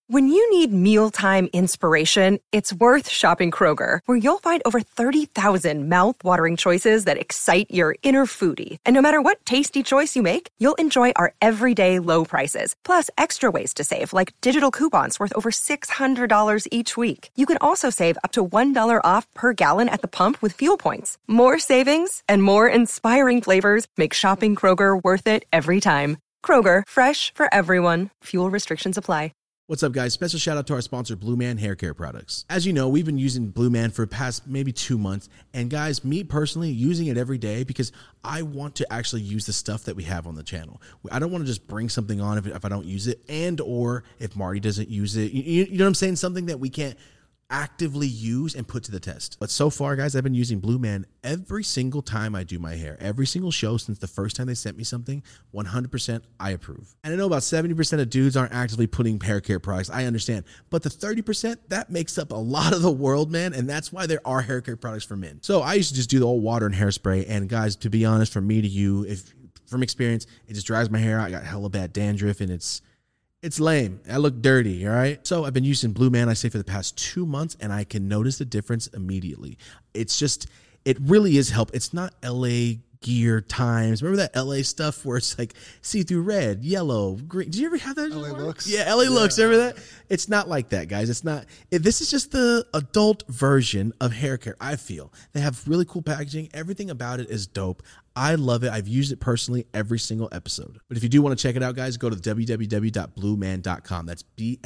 When you need mealtime inspiration, it's worth shopping Kroger, where you'll find over 30,000 mouth-watering choices that excite your inner foodie. And no matter what tasty choice you make, you'll enjoy our everyday low prices, plus extra ways to save, like digital coupons worth over $600 each week. You can also save up to $1 off per gallon at the pump with fuel points. More savings and more inspiring flavors make shopping Kroger worth it every time. Kroger, fresh for everyone. Fuel restrictions apply. What's up, guys? Special shout out to our sponsor, Blue Man Hair Care Products. As you know, we've been using Blue Man for the past maybe 2 months. And guys, me personally, using it every day because I want to actually use the stuff that we have on the channel. I don't want to just bring something on if I don't use it, and or if Marty doesn't use it. You know what I'm saying? Something that we can't actively use and put to the test. But so far, guys, I've been using Blue Man every single time I do my hair. Every single show since the first time they sent me something, 100% I approve. And I know about 70% of dudes aren't actively putting hair care products. I understand. But the 30%, that makes up a lot of the world, man. And that's why there are hair care products for men. So I used to just do the old water and hairspray. And guys, to be honest, from me to you, if from experience, it just dries my hair out. I got hella bad dandruff and it's lame. I look dirty, all right? So I've been using Blue Man, I say, for the past 2 months, and I can notice the difference immediately. It's just, it really is help. It's not LA Gear Times. Remember that LA stuff where it's like see-through red, yellow, green? Did you ever have that? LA Looks? Yeah, LA Looks. Remember that? It's not like that, guys. It's not. This is just the adult version of hair care, I feel. They have really cool packaging. Everything about it is dope. I love it. I've used it personally every single episode. But if you do want to check it out, guys, go to www.blueman.com. That's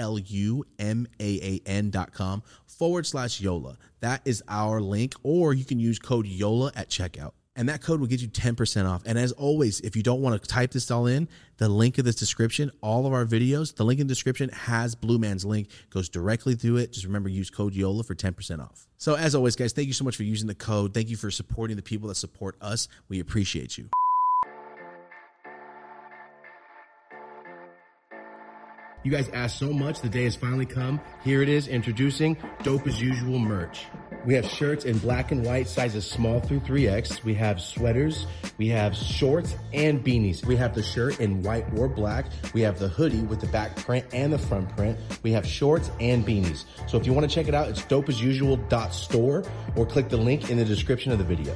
BLUMAAN.com/YOLA. That is our link, or you can use code YOLA at checkout. And that code will get you 10% off. And as always, if you don't want to type this all in, the link of this description, all of our videos, the link in the description has Blue Man's link, goes directly through it. Just remember, use code YOLA for 10% off. So as always, guys, thank you so much for using the code. Thank you for supporting the people that support us. We appreciate you. You guys asked so much. The day has finally come. Here it is, introducing Dope As Usual merch. We have shirts in black and white, sizes small through 3X. We have sweaters. We have shorts and beanies. We have the shirt in white or black. We have the hoodie with the back print and the front print. We have shorts and beanies. So if you want to check it out, it's dopeasusual.store or click the link in the description of the video.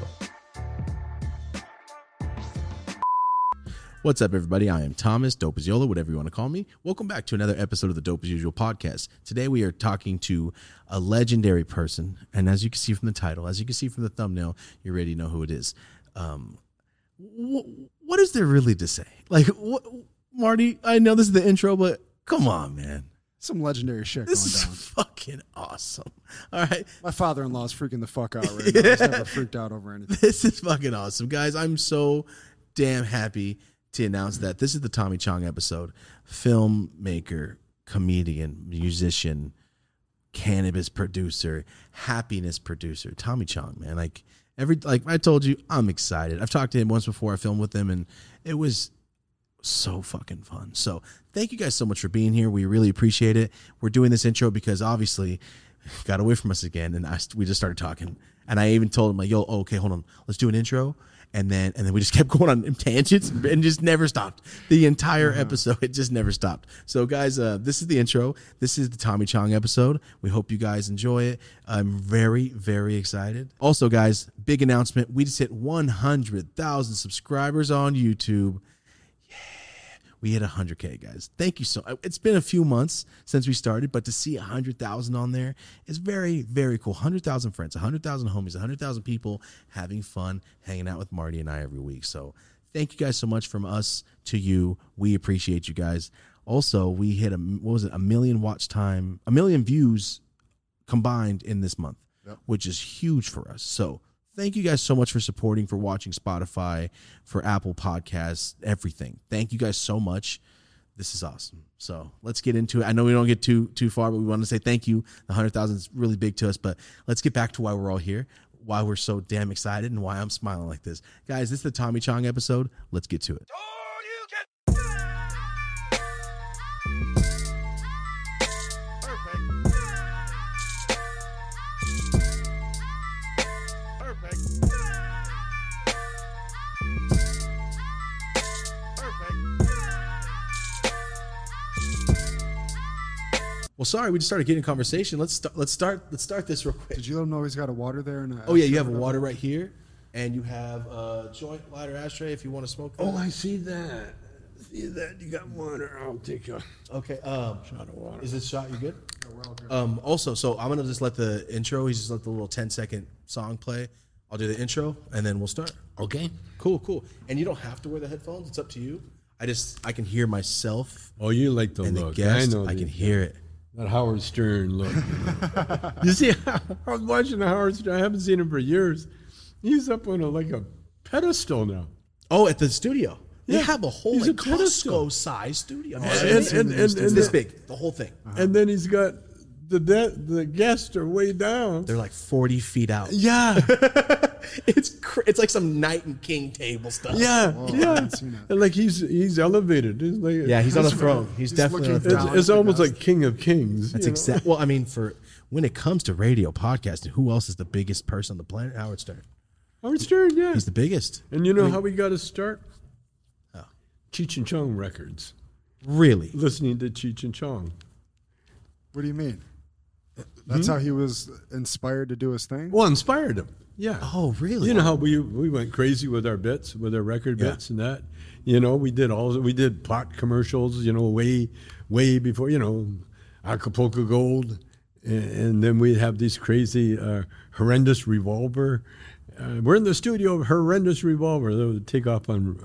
What's up, everybody? I am Thomas, Dope As Yola, whatever you want to call me. Welcome back to another episode of the Dope As Usual podcast. Today we are talking to a legendary person, and as you can see from the title, as you can see from the thumbnail, you already know who it is. What is there really to say? Like, Marty, I know this is the intro, but come on, man. Some legendary shit This going is down. fucking awesome. All right. My father-in-law is freaking the fuck out right now. He's never freaked out over anything. This is fucking awesome. Guys, I'm so damn happy to announce that this is the Tommy Chong episode. Filmmaker, comedian, musician, cannabis producer, happiness producer, Tommy Chong, man. Like I told you, I'm excited. I've talked to him once before. I filmed with him, and it was so fucking fun. So thank you guys so much for being here. We really appreciate it. We're doing this intro because obviously got away from us again, and we just started talking. And I even told him, like, yo, okay, hold on, let's do an intro. And then we just kept going on tangents and just never stopped. The entire episode, it just never stopped. So, guys, this is the intro. This is the Tommy Chong episode. We hope you guys enjoy it. I'm very, very excited. Also, guys, big announcement. We just hit 100,000 subscribers on YouTube. We hit 100K, guys. Thank you so much. It's been a few months since we started, but to see 100,000 on there is very, very cool. 100,000 friends, 100,000 homies, 100,000 people having fun, hanging out with Marty and I every week. So thank you guys so much from us to you. We appreciate you guys. Also, we hit a million watch time, 1 million views combined in this month, which is huge for us. So thank you guys so much for supporting, for watching Spotify, for Apple Podcasts, everything. Thank you guys so much. This is awesome. So let's get into it. I know we don't get too far, but we want to say thank you. The 100,000 is really big to us, but let's get back to why we're all here, why we're so damn excited, and why I'm smiling like this. Guys, this is the Tommy Chong episode. Let's get to it. Well, sorry, we just started getting a conversation. Let's start this real quick. Did you let him know he's got a water there? And Oh yeah, you have a water right here, and you have a joint, lighter, ashtray if you want to smoke that. Oh, I see that. See that? You got water. I'll take a Okay. shot of water. Is this shot you good? Also, so I'm gonna just let the intro. He's just let the little 10-second song play. I'll do the intro, and then we'll start. Okay. Cool. And you don't have to wear the headphones. It's up to you. I can hear myself Oh, you like the and look. the guest. I I can hear it. That Howard Stern look. You see, I was watching the Howard Stern. I haven't seen him for years. He's up on a pedestal now. Oh, at the studio. They Yeah. have a whole He's like a pedestal. Costco-sized studio. And it's this big, the whole thing. And then he's got the guests are way down. They're like 40 feet out. Yeah, It's like some Knight and King table stuff. yeah, Whoa, I yeah. haven't seen that. And like he's elevated. It's like Yeah, he's on a throne. He's definitely on a looking throne. down. It's almost like King of Kings. That's you know? exact. Well, I mean, for when it comes to radio podcasting, who else is the biggest person on the planet? Howard Stern. Howard Stern. Yeah, He's the biggest. and you know how we got to start? How? Cheech and Chong records. Really? Listening to Cheech and Chong. What do you mean? That's how he was inspired to do his thing? Well, inspired him. Yeah. Oh, really? You know how we went crazy with our bits, with our record bits and that. You know, we did pot commercials, way before, Acapulco Gold. And then we'd have these crazy Horrendous Revolver. We're in the studio of Horrendous Revolver. That would take off on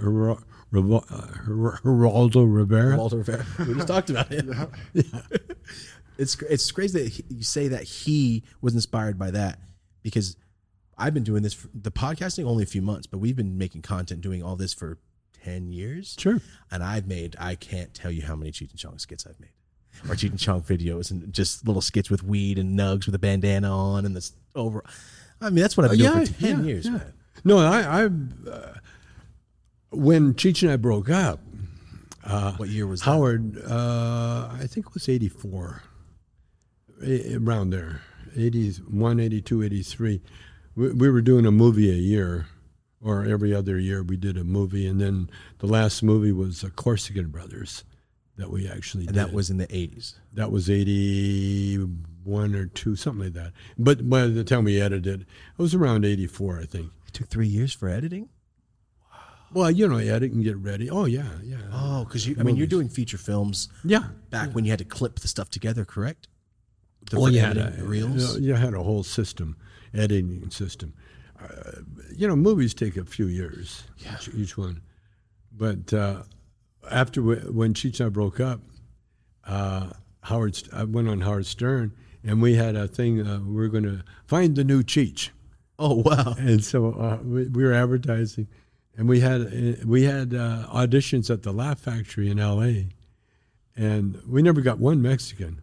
Geraldo Rivera. Walter Rivera. We just talked about it. Yeah. It's crazy that you say that he was inspired by that, because I've been doing this, the podcasting only a few months, but we've been making content, doing all this for 10 years. Sure. And I can't tell you how many Cheech and Chong skits I've made. Or Cheech and Chong videos, and just little skits with weed and Nugs with a bandana on and this over. I mean, that's what I've been doing for 10 years, yeah. man. No, when Cheech and I broke up, What year was that? Howard, I think it was 84, around there, 81, 82, 83. We were doing a movie a year, or every other year we did a movie, and then the last movie was Corsican Brothers that we actually did. And that was in the 80s. That was 81 or 2, something like that. But by the time we edited, it was around 84, I think. It took 3 years for editing? Well, edit and get ready. Oh, yeah. Oh, because you're doing feature films Yeah. back when you had to clip the stuff together, correct? Well, you had editing reels? You had a whole system, editing system. Movies take a few years, each one. But after when Cheech and I broke up, I went on Howard Stern, and we had a thing. We were going to find the new Cheech. Oh, wow. And so we were advertising, and we had auditions at the Laugh Factory in L.A., and we never got one Mexican.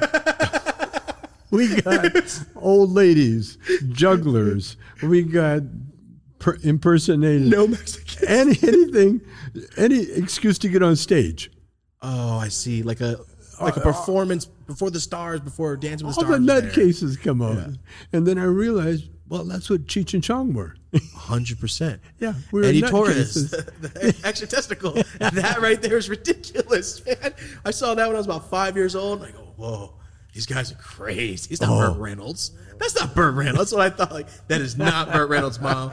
We got old ladies, jugglers. We got impersonators. No Mexicans. Any excuse to get on stage. Oh, I see. Like a performance before the stars, before Dancing with the All the Stars. nutcases come out. And then I realized, well, that's what Cheech and Chong were. 100%. Yeah, we were Eddie nutcases. Torres, the extra testicle. That right there is ridiculous, man. I saw that when I was about 5 years old. And I go, whoa, these guys are crazy. He's not Burt Reynolds. That's not Burt Reynolds. That's what I thought. Like, that is not Burt Reynolds' mom.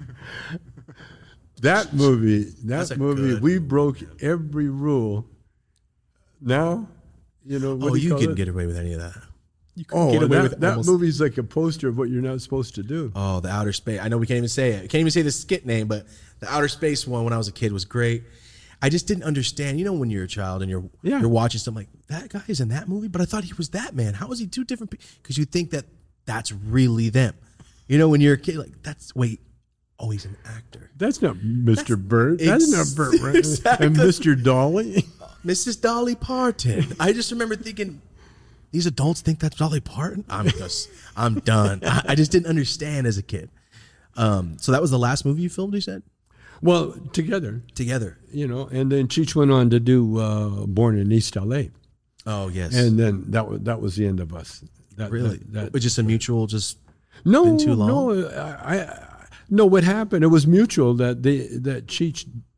That movie, good we broke every rule. Now, what do You call couldn't it? get away with any of that. You couldn't get away with that almost. movie's like a poster of what you're not supposed to do. Oh, the Outer Space. I know we can't even say it. We can't even say the skit name, but the Outer Space one when I was a kid was great. I just didn't understand. When you're a child and you're watching something like, that guy is in that movie, but I thought he was that man. How is he two different people? Because you think that that's really them. When you're a kid, like, he's an actor. That's not Mr. Burt. That's not Burt Reynolds. Exactly. And Mr. Dolly. Mrs. Dolly Parton. I just remember thinking, these adults think that's Dolly Parton? I'm done. I just didn't understand as a kid. So that was the last movie you filmed, you said? Well, together. And then Cheech went on to do Born in East L.A. Oh, yes. And then that was the end of us. Really? It was just a mutual, just no, been too long? No, no. What happened? It was mutual that Cheech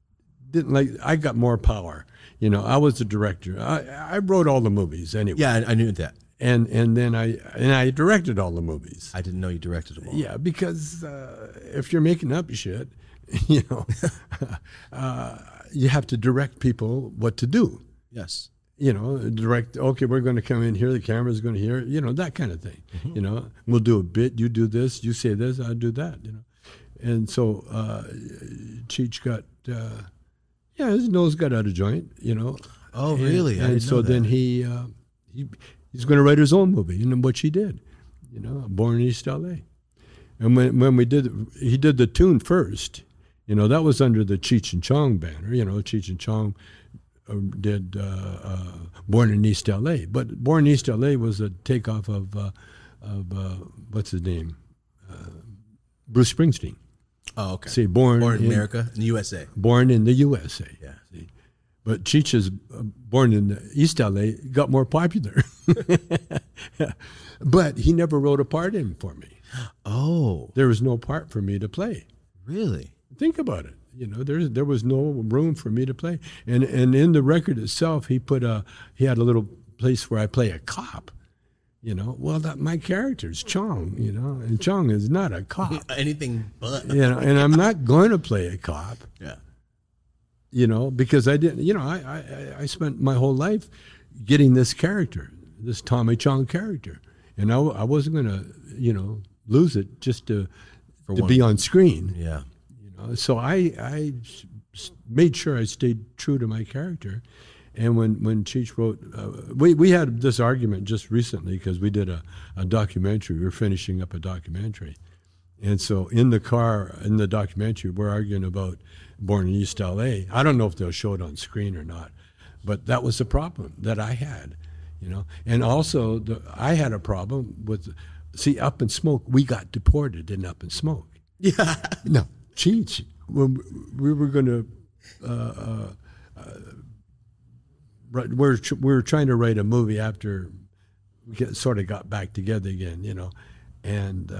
didn't like. I got more power. You know, I was the director. I wrote all the movies anyway. Yeah, I knew that. And then I directed all the movies. I didn't know you directed them all. Yeah, because if you're making up shit, you know, you have to direct people what to do. Yes. You know, direct, okay, we're going to come in here, the camera's going to hear, you know, that kind of thing. Mm-hmm. You know, we'll do a bit, you do this, you say this, I'll do that, you know. And so Cheech got, his nose got out of joint, you know. Oh, really? And so then he's going to write his own movie, and which he did, you know, Born in East L.A. And when he did the tune first, you know, that was under the Cheech and Chong banner, you know, Cheech and Chong did Born in East L.A. But Born in East L.A. was a takeoff of what's his name? Bruce Springsteen. Oh, okay. See, born in America, in the USA. Born in the USA. Yeah. See? But Cheech's Born in East L.A. got more popular. But he never wrote a part in for me. Oh. There was no part for me to play. Really? Think about it. You know, there was no room for me to play. And in the record itself, he had a little place where I play a cop. You know, well, my character's Chong, you know, and Chong is not a cop. Anything but. You know, and I'm not going to play a cop. Yeah. You know, because I didn't, you know, I spent my whole life getting this character, this Tommy Chong character. And I wasn't going to, you know, lose it just to be on screen. Yeah. You know, so I made sure I stayed true to my character. And when Cheech wrote, we had this argument just recently because we did a documentary. We were finishing up a documentary. And so in the car, in the documentary, we're arguing about Born in East L.A. I don't know if they'll show it on screen or not, but that was the problem that I had, you know. And also, I had a problem with, Up in Smoke, we got deported in Up in Smoke. Yeah. No, Cheech, when we were going to, we were trying to write a movie after we sort of got back together again, you know, and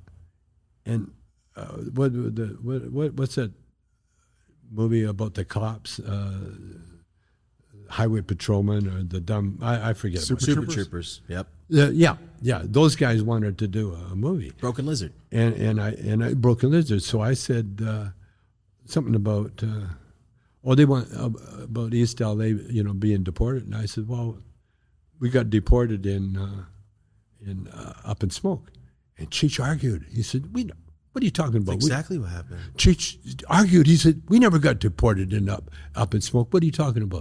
what's that movie about the cops, highway patrolman or the dumb, I forget. Super Troopers. Yep. Yeah. Those guys wanted to do a movie. Broken Lizard. And I Broken Lizard. So I said something about. They want about East LA, you know, being deported, and I said, well, we got deported in Up in Smoke, and Cheech argued. He said, what are you talking about? That's exactly what happened. Cheech argued. He said, we never got deported in Up in Smoke. What are you talking about?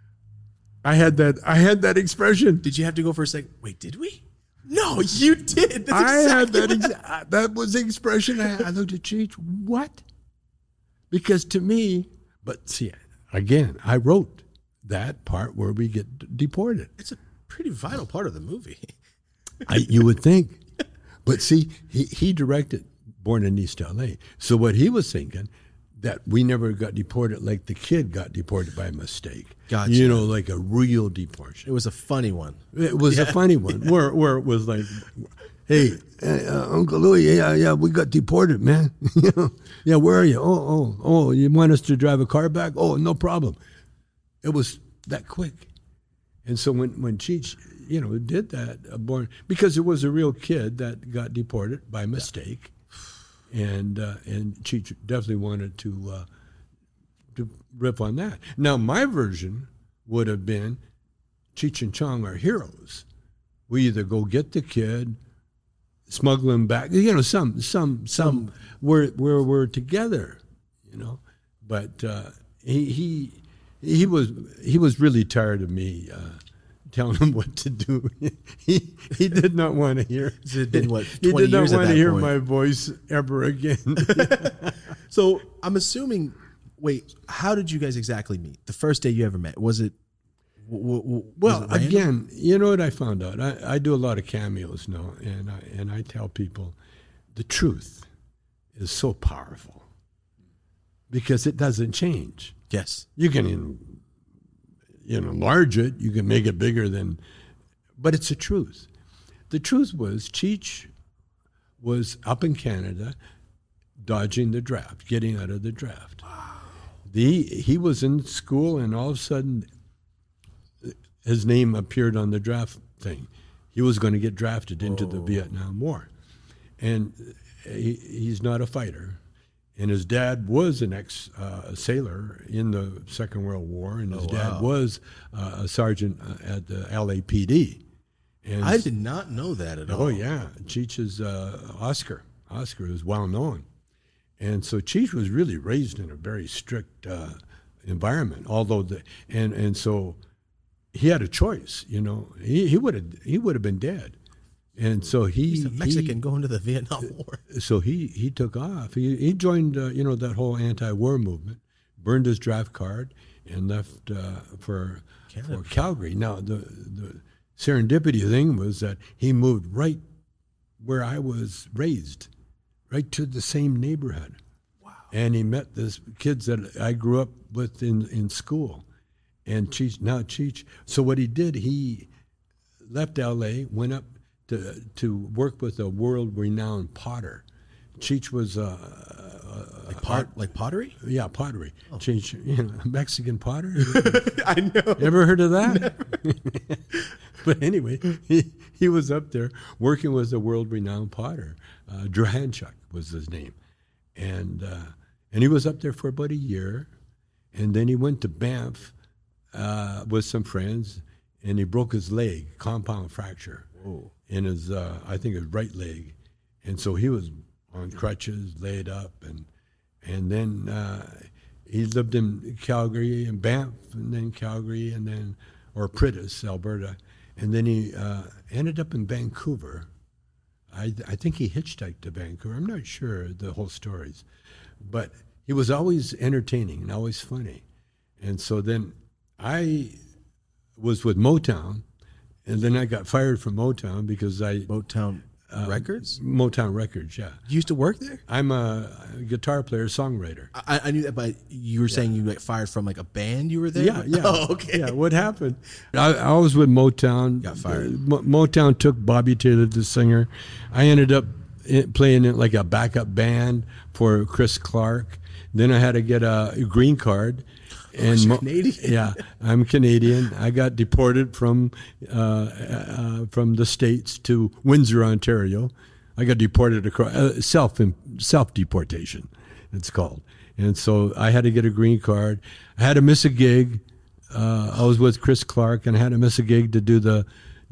I had that expression. Did you have to go for a second? Wait, did we? No, you did. That was the expression. I looked at Cheech. What? Because to me. But see, again, I wrote that part where we get deported. It's a pretty vital part of the movie. You would think. But see, he directed Born in East L.A. So what he was thinking, that we never got deported like the kid got deported by mistake. Gotcha. You know, like a real deportation. It was a funny one. It was a funny one where it was like, hey, Uncle Louie, yeah, we got deported, man. You know, yeah, where are you? Oh, you want us to drive a car back? Oh, no problem. It was that quick. And so when Cheech, you know, did that, because it was a real kid that got deported by mistake, and Cheech definitely wanted to riff on that. Now, my version would have been Cheech and Chong are heroes. We either go get the kid, smuggle him back. You know, some where we're together. You know, but he was really tired of me telling him what to do. He did not want to hear. It had been, what, 20 he did not years want at to that hear point. my voice ever again. So I'm assuming. Wait, how did you guys exactly meet? The first day you ever met? Was it? Well, again, you know what I found out? I do a lot of cameos now, and I tell people the truth is so powerful because it doesn't change. Yes. You can enlarge it, you can make it bigger than, but it's the truth. The truth was Cheech was up in Canada dodging the draft, getting out of the draft. he was in school, and all of a sudden, his name appeared on the draft thing. He was going to get drafted into the Vietnam War, and he's not a fighter. And his dad was an ex-sailor in the Second World War, and his dad was a sergeant at the LAPD. And I did not know that at all. Oh, yeah. Cheech is Oscar. Oscar is well known. And so Cheech was really raised in a very strict environment, although and so he had a choice, you know. He would have been dead. And so he's a Mexican going to the Vietnam War. So he took off. He joined that whole anti-war movement, burned his draft card, and left for Calgary. Now the serendipity thing was that he moved right where I was raised, right to the same neighborhood. Wow! And he met these kids that I grew up with in school, and Cheech. So what he did, he left L.A., went up to work with a world-renowned potter. Cheech was like pottery? Yeah, pottery. Oh. Cheech, Mexican potter. I know. Ever heard of that? But anyway, he was up there working with a world-renowned potter. Drahanchuk was his name, and he was up there for about a year, and then he went to Banff with some friends, and he broke his leg, compound fracture. Whoa. In his, I think his right leg, and so he was on crutches, laid up, and then he lived in Calgary and Banff, and then Calgary, or Pritis, Alberta, and then he ended up in Vancouver. I think he hitchhiked to Vancouver. I'm not sure the whole stories, but he was always entertaining and always funny, and so then I was with Motown. And then I got fired from Motown because Motown Records? Motown Records, yeah. You used to work there? I'm a guitar player, songwriter. I knew that, but you were saying you got fired from like a band you were there? Yeah. Oh, okay. Yeah, what happened? I was with Motown. Got fired. Motown took Bobby Taylor, the singer. I ended up playing in like a backup band for Chris Clark. Then I had to get a green card. And Canadian? Yeah, I'm Canadian. I got deported from the States to Windsor, Ontario. I got deported across self deportation, it's called. And so I had to get a green card. I had to miss a gig. I was with Chris Clark, and I had to miss a gig to do the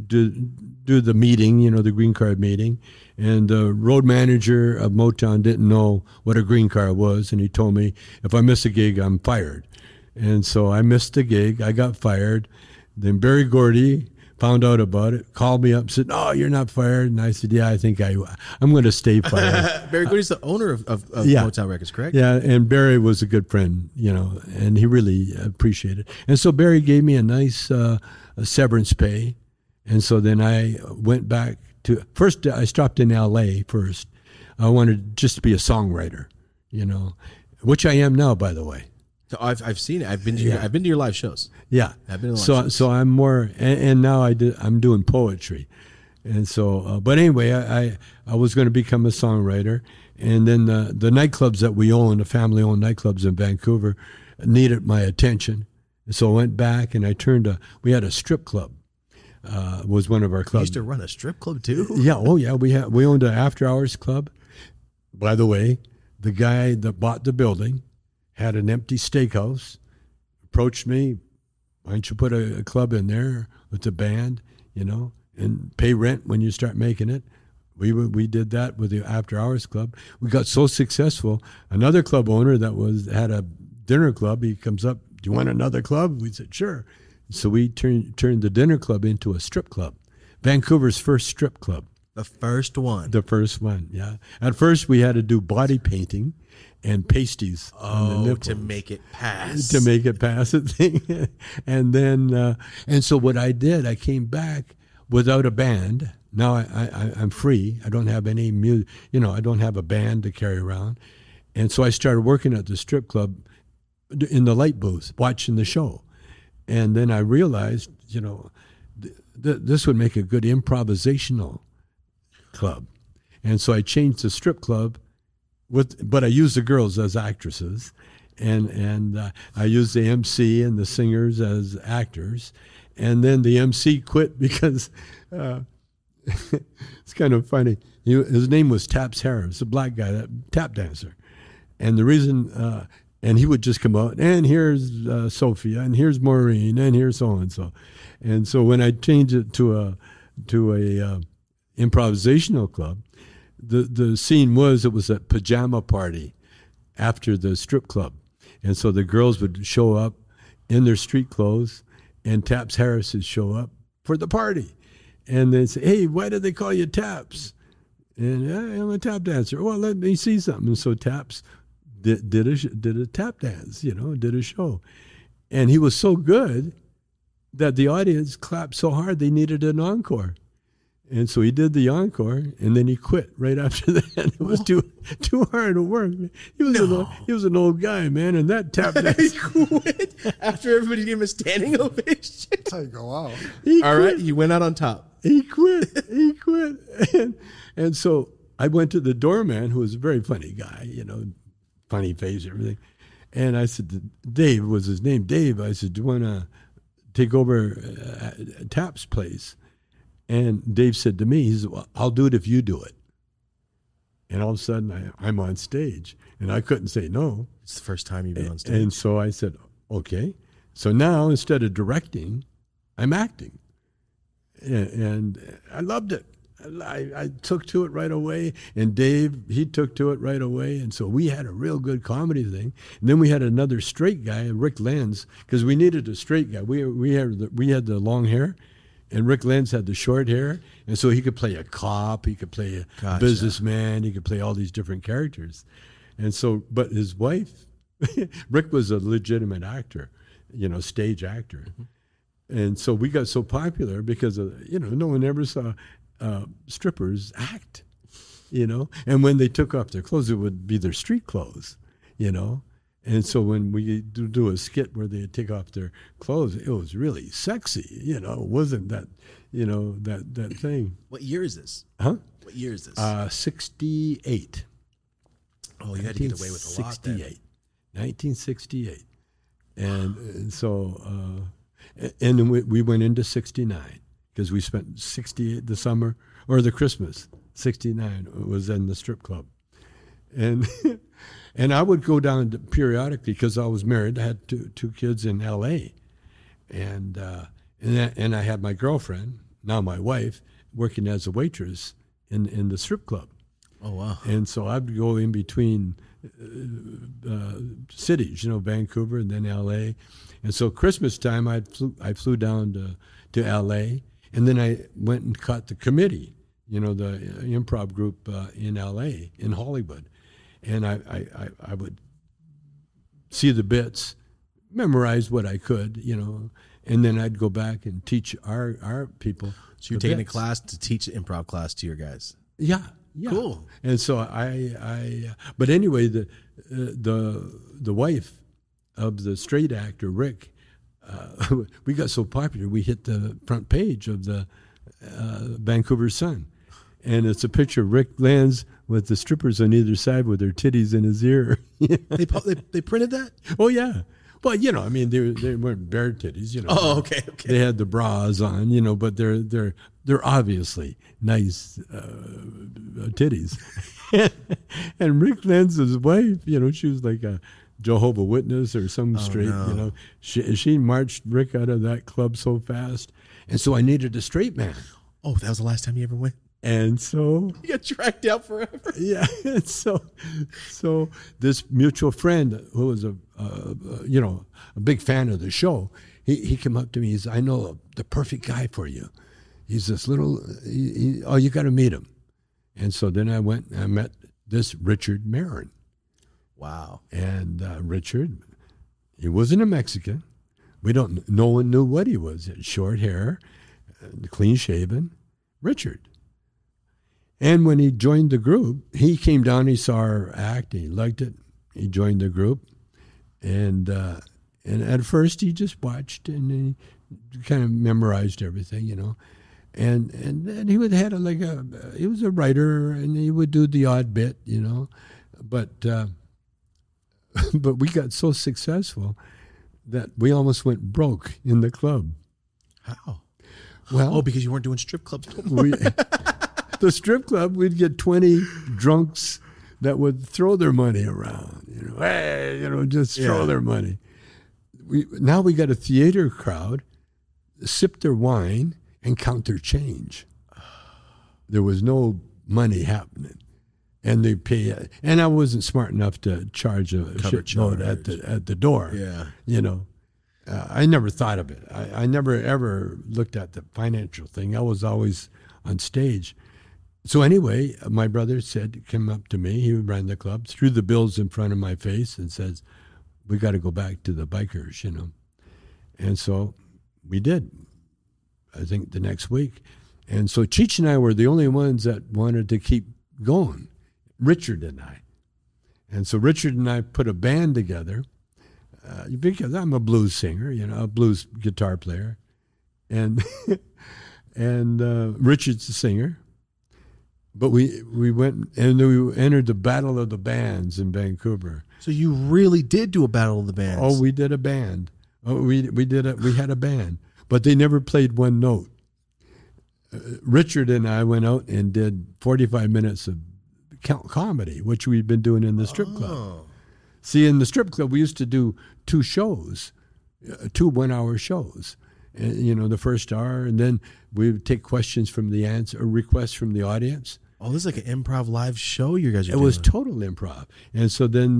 meeting, the green card meeting. And the road manager of Motown didn't know what a green card was, and he told me if I miss a gig, I'm fired. And so I missed the gig. I got fired. Then Barry Gordy found out about it, called me up, said, "Oh, you're not fired." And I said, "Yeah, I think I'm going to stay fired." Barry Gordy's the owner of Motown Records, correct? Yeah, and Barry was a good friend, and he really appreciated it. And so Barry gave me a nice severance pay. And so then I went back first I stopped in L.A. first. I wanted just to be a songwriter, which I am now, by the way. So I've seen it. I've been to your live shows. Yeah, I've been to live shows. So I'm more, and now I'm doing poetry, and so. But anyway, I was going to become a songwriter, and then the nightclubs that we own, the family-owned nightclubs in Vancouver, needed my attention, and so I went back and we had a strip club. Was one of our clubs. You used to run a strip club too? Yeah. Oh yeah. We owned an after-hours club. By the way, the guy that bought the building had an empty steakhouse, approached me, "Why don't you put a club in there with the band, and pay rent when you start making it?" We did that with the After Hours Club. We got so successful. Another club owner that had a dinner club, he comes up, "Do you want another club?" We said, "Sure." So we turned the dinner club into a strip club, Vancouver's first strip club. The first one. The first one, yeah. At first, we had to do body painting and pasties on the nipples to make it pass. To make it pass the thing. And then, and so what I did, I came back without a band. Now I'm free. I don't have any music, I don't have a band to carry around. And so I started working at the strip club in the light booth, watching the show. And then I realized, this would make a good improvisational club. And so I changed the strip club but I used the girls as actresses, and I used the MC and the singers as actors, and then the MC quit because it's kind of funny. His name was Taps Harris, a black guy, that tap dancer, and the reason. And he would just come out, and here's Sophia, and here's Maureen, and here's so and so, and so when I changed it to a improvisational club, the scene was, it was a pajama party after the strip club, and so the girls would show up in their street clothes, and Taps Harris would show up for the party, and they'd say, "Hey, why do they call you Taps?" And I'm a tap dancer. Well, let me see something. And so Taps did a tap dance, did a show. And he was so good that the audience clapped so hard they needed an encore. And so he did the encore, and then he quit right after that. It was too hard to work. He was an old guy, man, and that tap dance. He quit after everybody gave him a standing ovation. That's how you go out. All right, he went out on top. He quit. And so I went to the doorman, who was a very funny guy, funny face, everything. And I said, Dave was his name, Dave. I said, do you want to take over Tap's place? And Dave said to me, he said, well, I'll do it if you do it. And all of a sudden, I'm on stage. And I couldn't say no. It's the first time you've been on stage. And so I said, okay. So now, instead of directing, I'm acting. And I loved it. I took to it right away, and Dave, he took to it right away, and so we had a real good comedy thing. And then we had another straight guy, Rick Lenz, because we needed a straight guy. We had the long hair, and Rick Lenz had the short hair, and so he could play a cop, he could play a businessman, he could play all these different characters. And so, but his wife, Rick was a legitimate actor, stage actor. Mm-hmm. And so we got so popular because no one ever saw strippers act, and when they took off their clothes, it would be their street clothes, and so when we do a skit where they take off their clothes, it was really sexy, it wasn't that, that thing. What year is this? Huh? What year is this? 68. Oh, you had to get away with a lot then. 1968. And so, and then we went into 69. Because we spent 68 the summer, or the Christmas, 69 was in the strip club. And and I would go down periodically because I was married. I had two kids in L.A. And I had my girlfriend, now my wife, working as a waitress in the strip club. Oh, wow. And so I'd go in between cities, Vancouver and then L.A. And so Christmas time, I flew down to L.A., and then I went and caught the committee, the improv group in L.A., in Hollywood. And I would see the bits, memorize what I could, and then I'd go back and teach our people. So you're taking a class to teach an improv class to your guys. Yeah. Cool. And so but anyway, the wife of the straight actor, Rick, we got so popular, we hit the front page of the Vancouver Sun. And it's a picture of Rick Lenz with the strippers on either side with their titties in his ear. They printed that? Oh, yeah. Well, they weren't bare titties, Oh, okay. They had the bras on, but they're obviously nice titties. And Rick Lenz's wife, she was like a Jehovah's Witness or some straight, no. She marched Rick out of that club so fast. And so I needed a straight man. Oh, that was the last time you ever went? And so you got tracked out forever. Yeah. And so this mutual friend who was a big fan of the show, he came up to me. He said, I know the perfect guy for you. He's this little, you got to meet him. And so then I went and I met this Richard Marin. Wow. And Richard, he wasn't a Mexican. No one knew what he was. He had short hair, clean shaven, Richard. And when he joined the group, he came down, he saw our act, he liked it. He joined the group. And at first he just watched and he kind of memorized everything, And he would he was a writer and he would do the odd bit, But but we got so successful that we almost went broke in the club. How? Well, Because you weren't doing strip clubs. The strip club, we'd get 20 drunks that would throw their money around, just throw their money. Now we got a theater crowd, sip their wine and count their change. There was no money happening. And they pay, and I wasn't smart enough to charge a shitload at the door. Yeah. I never thought of it. I never ever looked at the financial thing. I was always on stage. So anyway, my brother came up to me. He ran the club, threw the bills in front of my face, and says, "We got to go back to the bikers," And so we did. I think the next week, and so Cheech and I were the only ones that wanted to keep going. Richard and I. And so Richard and I put a band together because I'm a blues singer, a blues guitar player. And Richard's the singer. But we went and we entered the Battle of the Bands in Vancouver. So you really did do a Battle of the Bands? Oh, we did a band. We had a band, but they never played one note. Richard and I went out and did 45 minutes of comedy, which we'd been doing in the strip club. See, in the strip club, we used to do 2 shows, 2 one-hour shows. And, the first hour, and then we would take questions from the requests from the audience. Oh, this is like an improv live show you guys are doing. It was total improv. And so then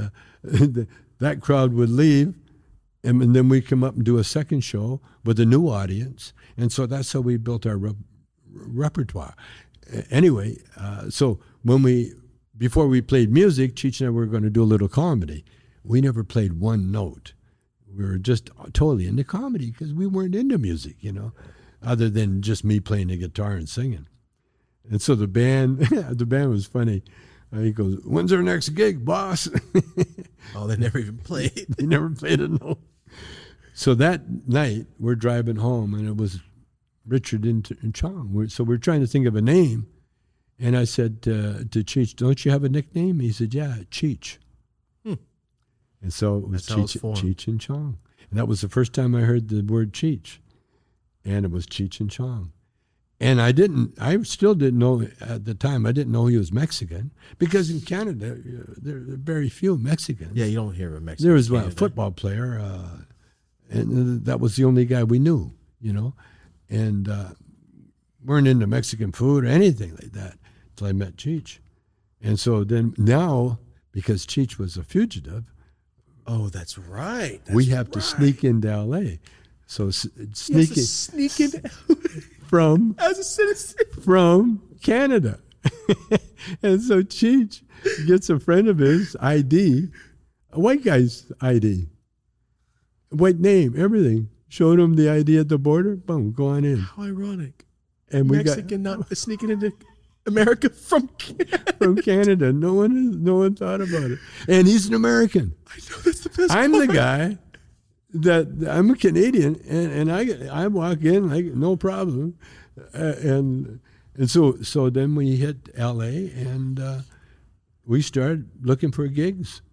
that crowd would leave, and then we come up and do a second show with a new audience. And so that's how we built our repertoire. Anyway, so before we played music, Cheech and I were going to do a little comedy. We never played one note. We were just totally into comedy because we weren't into music, other than just me playing the guitar and singing. And so the band was funny. He goes, "When's our next gig, boss?" Oh, they never even played. They never played a note. So that night, we're driving home, and it was Richard and Chong. So we're trying to think of a name. And I said to Cheech, "Don't you have a nickname?" He said, "Yeah, Cheech." And so it was Cheech and Chong. And that was the first time I heard the word Cheech. And it was Cheech and Chong. And I still didn't know at the time, I didn't know he was Mexican. Because in Canada, there are very few Mexicans. Yeah, you don't hear of a Mexican. There was a football player, and that was the only guy we knew, And weren't into Mexican food or anything like that until I met Cheech. And so then now, because Cheech was a fugitive, oh, that's right. We have to sneak into L.A. So sneak in from as a citizen from Canada, and so Cheech gets a friend of his ID, a white guy's ID, white name, everything. Showed him the ID at the border. Boom, go on in. How ironic! And Mexican not sneaking into America from Canada. From Canada. No one thought about it. And he's an American. I know, that's the best I'm part. the guy that I'm a Canadian, and I walk in like no problem, and so then we hit L.A. and we started looking for gigs,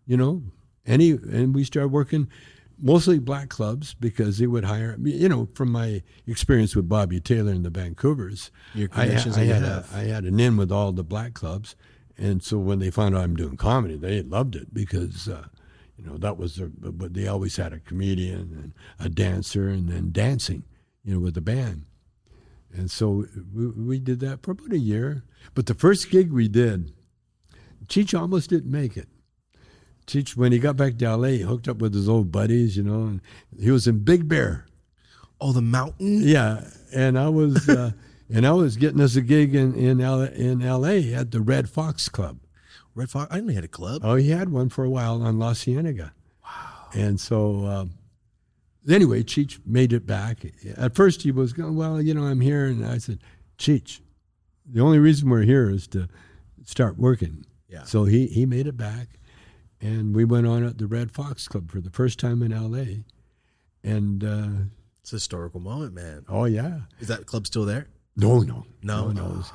and we started working mostly black clubs because they would hire, from my experience with Bobby Taylor and the Vancouvers, your connections I had an in with all the black clubs, and so when they found out I'm doing comedy, they loved it because that was but they always had a comedian and a dancer and then dancing, with the band. And so we did that for about a year. But the first gig we did, Cheech almost didn't make it. Cheech, when he got back to L.A., he hooked up with his old buddies, and he was in Big Bear. Oh, the mountain? Yeah, and I was getting us a gig in L.A. at the Red Fox Club. Red Fox? I didn't know he had a club. Oh, he had one for a while on La Cienega. Wow. And so, anyway, Cheech made it back. At first he was going, "Well, I'm here." And I said, "Cheech, the only reason we're here is to start working." Yeah. So he made it back. And we went on at the Red Fox Club for the first time in L.A. And it's a historical moment, man. Oh, yeah. Is that club still there? No,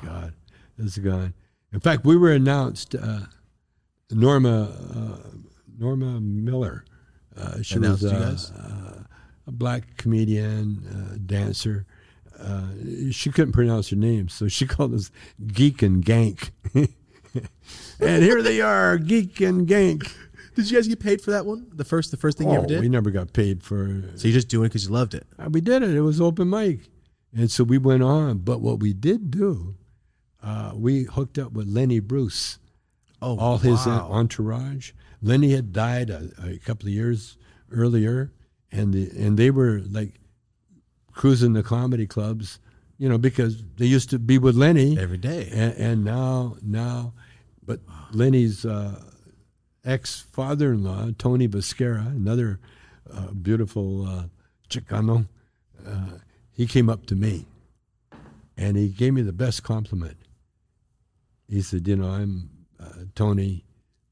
it's gone. In fact, we were announced, Norma Norma Miller. She Announced was you guys? a black comedian, dancer. She couldn't pronounce her name, so she called us Geek and Gank. And here they are, Geek and Gank. Did you guys get paid for that one? The first thing you ever did? We never got paid for. So you're just doing it because you loved it. We did it. It was open mic, and so we went on. But what we did do, we hooked up with Lenny Bruce. Oh, all his wow. entourage. Lenny had died a couple of years earlier, and they were like cruising the comedy clubs, because they used to be with Lenny every day, and now, but Lenny's ex-father-in-law, Tony Viscara, another beautiful Chicano, he came up to me, and he gave me the best compliment. He said, I'm Tony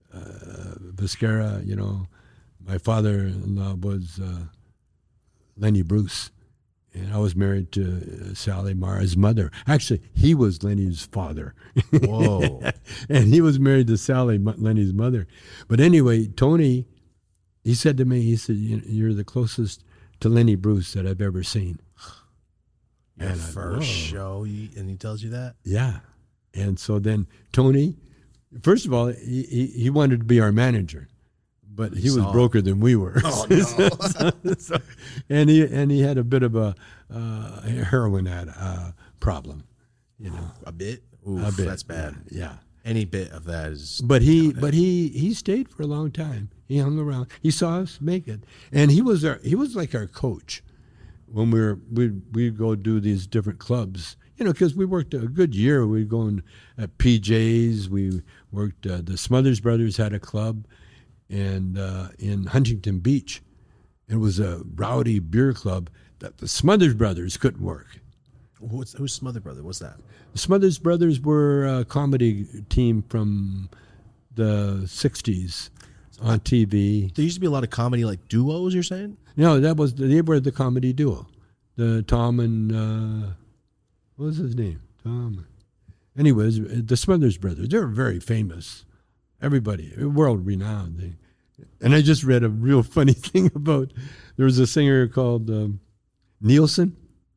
Viscara, my father-in-law was Lenny Bruce, and I was married to Sally Mara's mother. Actually, he was Lenny's father. Whoa. And he was married to Sally, Lenny's mother. But anyway, Tony, he said to me, you're the closest to Lenny Bruce that I've ever seen. Your first show, and he tells you that? Yeah. And so then Tony, first of all, he wanted to be our manager, but he was broker than we were. Oh, no. and he had a bit of a heroin problem, A bit? Oof, a bit. That's bad. Yeah. Any bit of that is. But he stayed for a long time. He hung around. He saw us make it, and he was like our coach when we'd go do these different clubs. Because we worked a good year. We'd go at PJ's. We worked, the Smothers Brothers had a club and in Huntington Beach. It was a rowdy beer club that the Smothers Brothers couldn't work. Who's Smothers Brothers? What's that? The Smothers Brothers were a comedy team from the 60s on TV. There used to be a lot of comedy like duos, you're saying? No, they were the comedy duo. The Tom and... what was his name? Tom. Anyways, the Smothers Brothers, they were very famous. Everybody, world-renowned. And I just read a real funny thing about, there was a singer called Nielsen.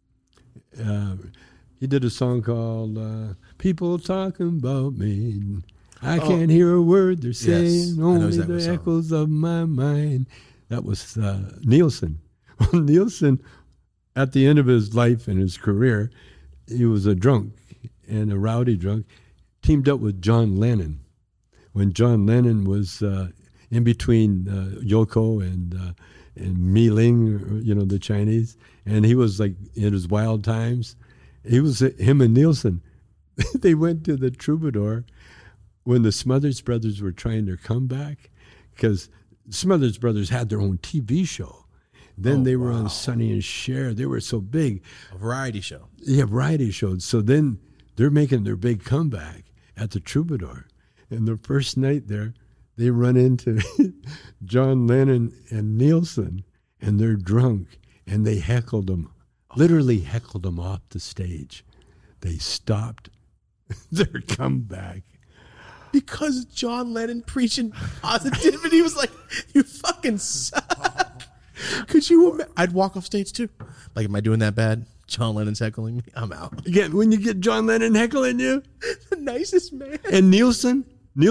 He did a song called People Talking About Me. I can't hear a word they're saying, yes, only the echoes of my mind. That was Nielsen. Well, Nielsen, at the end of his life and his career, he was a drunk and a rowdy drunk, teamed up with John Lennon. When John Lennon was in between Yoko and Mi Ling, the Chinese, and he was like in his wild times. Him and Nielsen, they went to the Troubadour when the Smothers Brothers were trying their comeback, because Smothers Brothers had their own TV show. Then they were on Sonny and Cher. They were so big. A variety show. Yeah, variety shows. So then they're making their big comeback at the Troubadour. And the first night there, they run into John Lennon and Nielsen, and they're drunk, and they heckled them, literally heckled them off the stage. They stopped their comeback. Because John Lennon preaching positivity was like, you fucking suck. Could you? I'd walk off stage too. Like, am I doing that bad? John Lennon's heckling me. I'm out. Again, when you get John Lennon heckling you, The nicest man. and Nielsen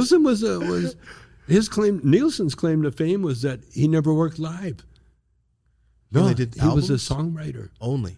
was his claim. Nielsen's claim to fame was that he never worked live. No, they did he was a albums? songwriter Only.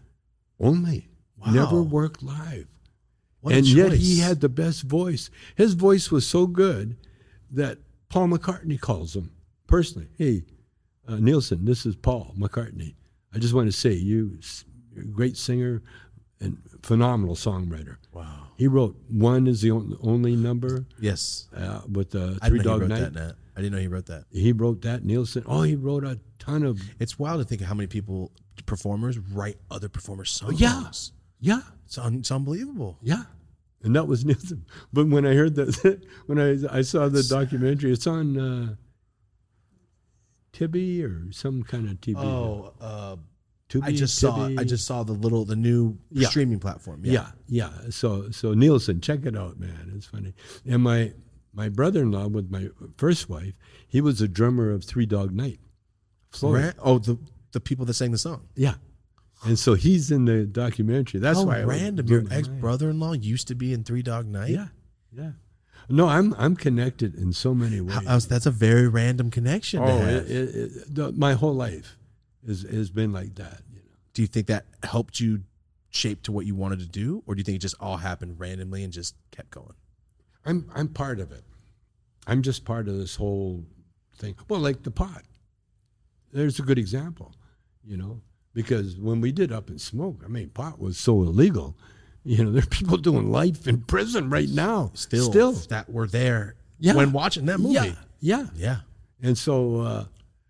Wow. Never worked live. What a And yet choice. he had the best voice. His voice was so good that Paul McCartney calls him personally. Hey, Nielsen, this is Paul McCartney. I just want to say you're a great singer and phenomenal songwriter. Wow. He wrote One Is the Only Number Yes. with the I Three didn't know he Dog wrote Night. that, Nat. I didn't know he wrote that. He wrote that. Nielsen. Oh, he wrote a ton of. It's wild to think of how many performers write other performers' songs. Yeah. It's unbelievable. Yeah. And that was Nielsen. But when I heard that, when I saw the documentary, it's on Tubi or some kind of TV. Tubi, I just saw the new streaming platform. Yeah. So Nielsen, check it out, man. It's funny. And my My brother-in-law with my first wife, he was a drummer of Three Dog Night. Floyd. The people that sang the song. Yeah. And so he's in the documentary. That's How why random. Your ex-brother-in-law used to be in Three Dog Night? Yeah. Yeah. No, I'm connected in so many ways. That's a very random connection to have. My whole life has been like that. You know. Do you think that helped you shape to what you wanted to do, or do you think it just all happened randomly and just kept going? I'm part of it. I'm just part of this whole thing. Well, like the pot. There's a good example, you know, because when we did Up in Smoke, I mean, pot was so illegal. You know, there are people doing life in prison right now. Still. That were there when watching that movie. Yeah. And so,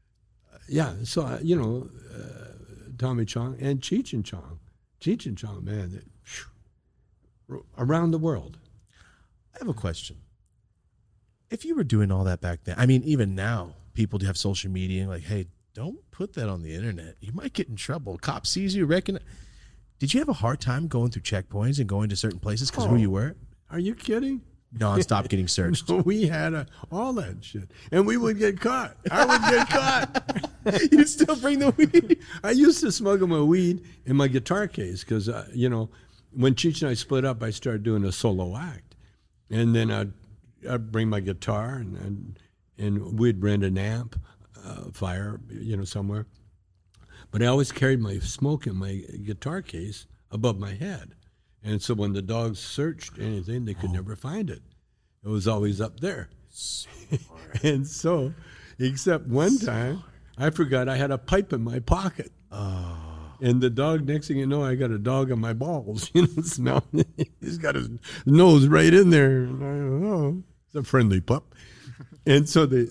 Tommy Chong and Cheech and Chong. Cheech and Chong, man, around the world. I have a question. If you were doing all that back then, I mean, even now, people do have social media and like, hey, don't put that on the internet. You might get in trouble. Cop sees you, recognize. Did you have a hard time going through checkpoints and going to certain places because of who you were? Are you kidding? Non-stop getting searched. We had all that shit. And we would get caught. I would get caught. You'd still bring the weed? I used to smuggle my weed in my guitar case because, when Cheech and I split up, I started doing a solo act. And then I'd bring my guitar and we'd rent an amp, fire, somewhere. But I always carried my smoke in my guitar case above my head. And so when the dogs searched anything, they could never find it. It was always up there. And so, except one time, I forgot I had a pipe in my pocket. Oh. And the dog, next thing you know, I got a dog on my balls. Smelling. He's got his nose right in there. And I go, it's a friendly pup. And so they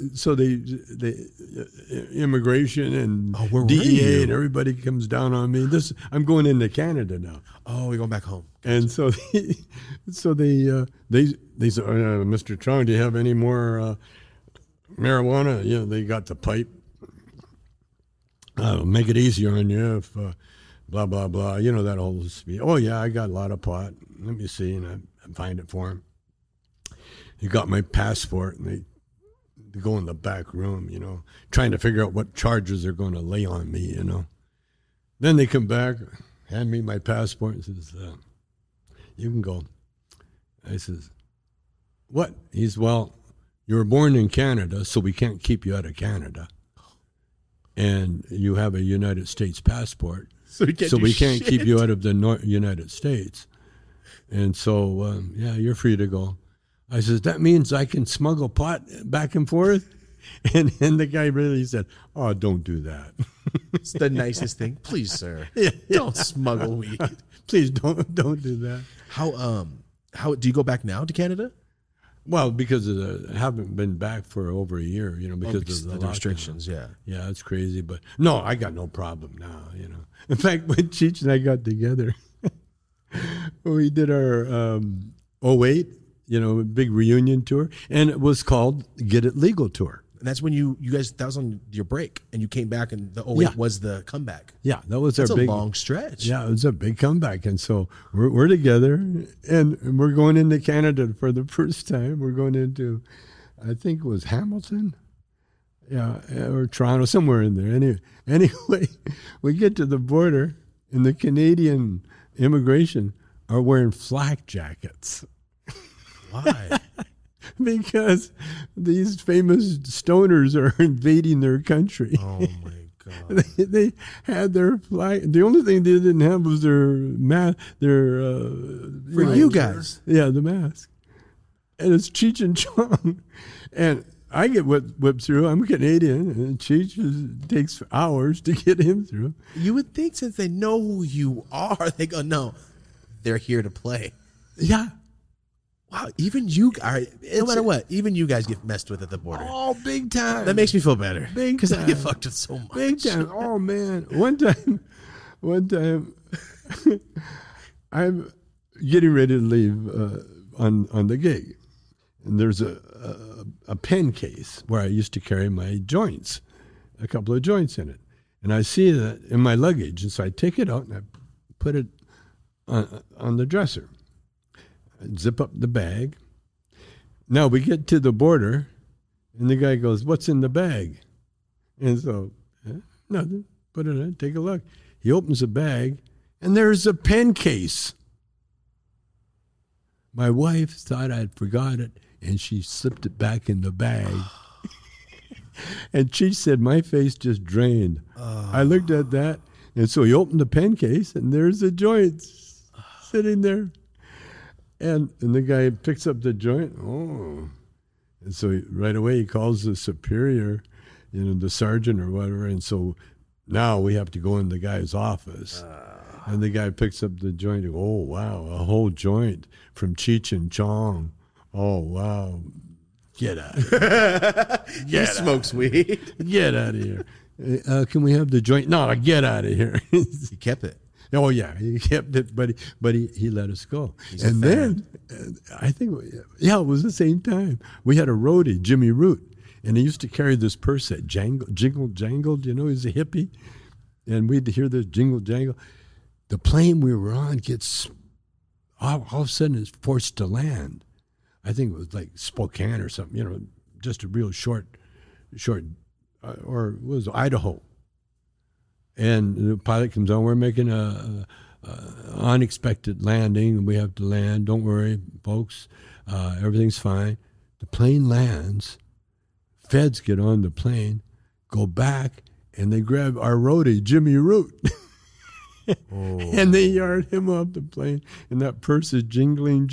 immigration and DEA and everybody comes down on me. I'm going into Canada now. Oh, we're going back home. And so they said, Mr. Chong, do you have any more marijuana? They got the pipe. Make it easier on you if blah, blah, blah. That whole speech. Oh, yeah, I got a lot of pot. Let me see. And I find it for him. He got my passport, and they go in the back room, trying to figure out what charges they're going to lay on me, Then they come back, hand me my passport, and says, you can go. I says, what? He's, well, you were born in Canada, so we can't keep you out of Canada. And you have a United States passport, so we can't keep you out of the United States. And so, you're free to go. I says, that means I can smuggle pot back and forth? And the guy really said, oh, don't do that. It's the nicest thing. Please, sir, don't smuggle weed. Please don't do that. How do you go back now to Canada? Well, because I haven't been back for over a year, because of the restrictions. Yeah, it's crazy, but no, I got no problem now. In fact, when Cheech and I got together, we did our 08, big reunion tour, and it was called Get It Legal Tour. And that's when you guys, that was on your break, and you came back, and the 08 was the comeback. Yeah, that's our big long stretch. Yeah, it was a big comeback, and so we're together, and we're going into Canada for the first time. We're going into, I think it was Hamilton, or Toronto, somewhere in there. Anyway, we get to the border, and the Canadian immigration are wearing flak jackets. Why? Because these famous stoners are invading their country. Oh, my God. They had their flag. The only thing they didn't have was their mask. You guys. Yeah, the mask. And it's Cheech and Chong. And I get whipped through. I'm Canadian, and Cheech takes hours to get him through. You would think since they know who you are, they go, no, they're here to play. Yeah. Wow, even you, all right, no matter what, even you guys get messed with at the border. Oh, big time. That makes me feel better. Big because I get fucked with so much. Big time. Oh, man. One time, I'm getting ready to leave on the gig. And there's a pen case where I used to carry my joints, a couple of joints in it. And I see that in my luggage. And so I take it out and I put it on the dresser. Zip up the bag, Now we get to the border, and the guy goes, "What's in the bag?" And so, nothing. Put it in. Take a look. He opens the bag, and there's a pen case. My wife thought I'd forgot it, and she slipped it back in the bag. And she said, my face just drained. I looked at that, and so he opened the pen case, and there's the joint sitting there. And the guy picks up the joint. Oh. And so right away he calls the superior, the sergeant or whatever. And so now we have to go in the guy's office. And the guy picks up the joint. Oh, wow, a whole joint from Cheech and Chong. Oh, wow. Get out of here. He smokes weed. Get out of here. Can we have the joint? No, get out of here. He kept it. Oh, yeah, he kept it, but he let us go. He's and then, I think, it was the same time. We had a roadie, Jimmy Root, and he used to carry this purse that jingled, he's a hippie. And we'd hear this jingle, jangle. The plane we were on gets, all of a sudden, it's forced to land. I think it was like Spokane or something, just a real short, or it was Idaho. And the pilot comes on, we're making a unexpected landing. We have to land. Don't worry, folks. Everything's fine. The plane lands. Feds get on the plane, go back, and they grab our roadie, Jimmy Root. And they yard him off the plane, and that purse is jingling,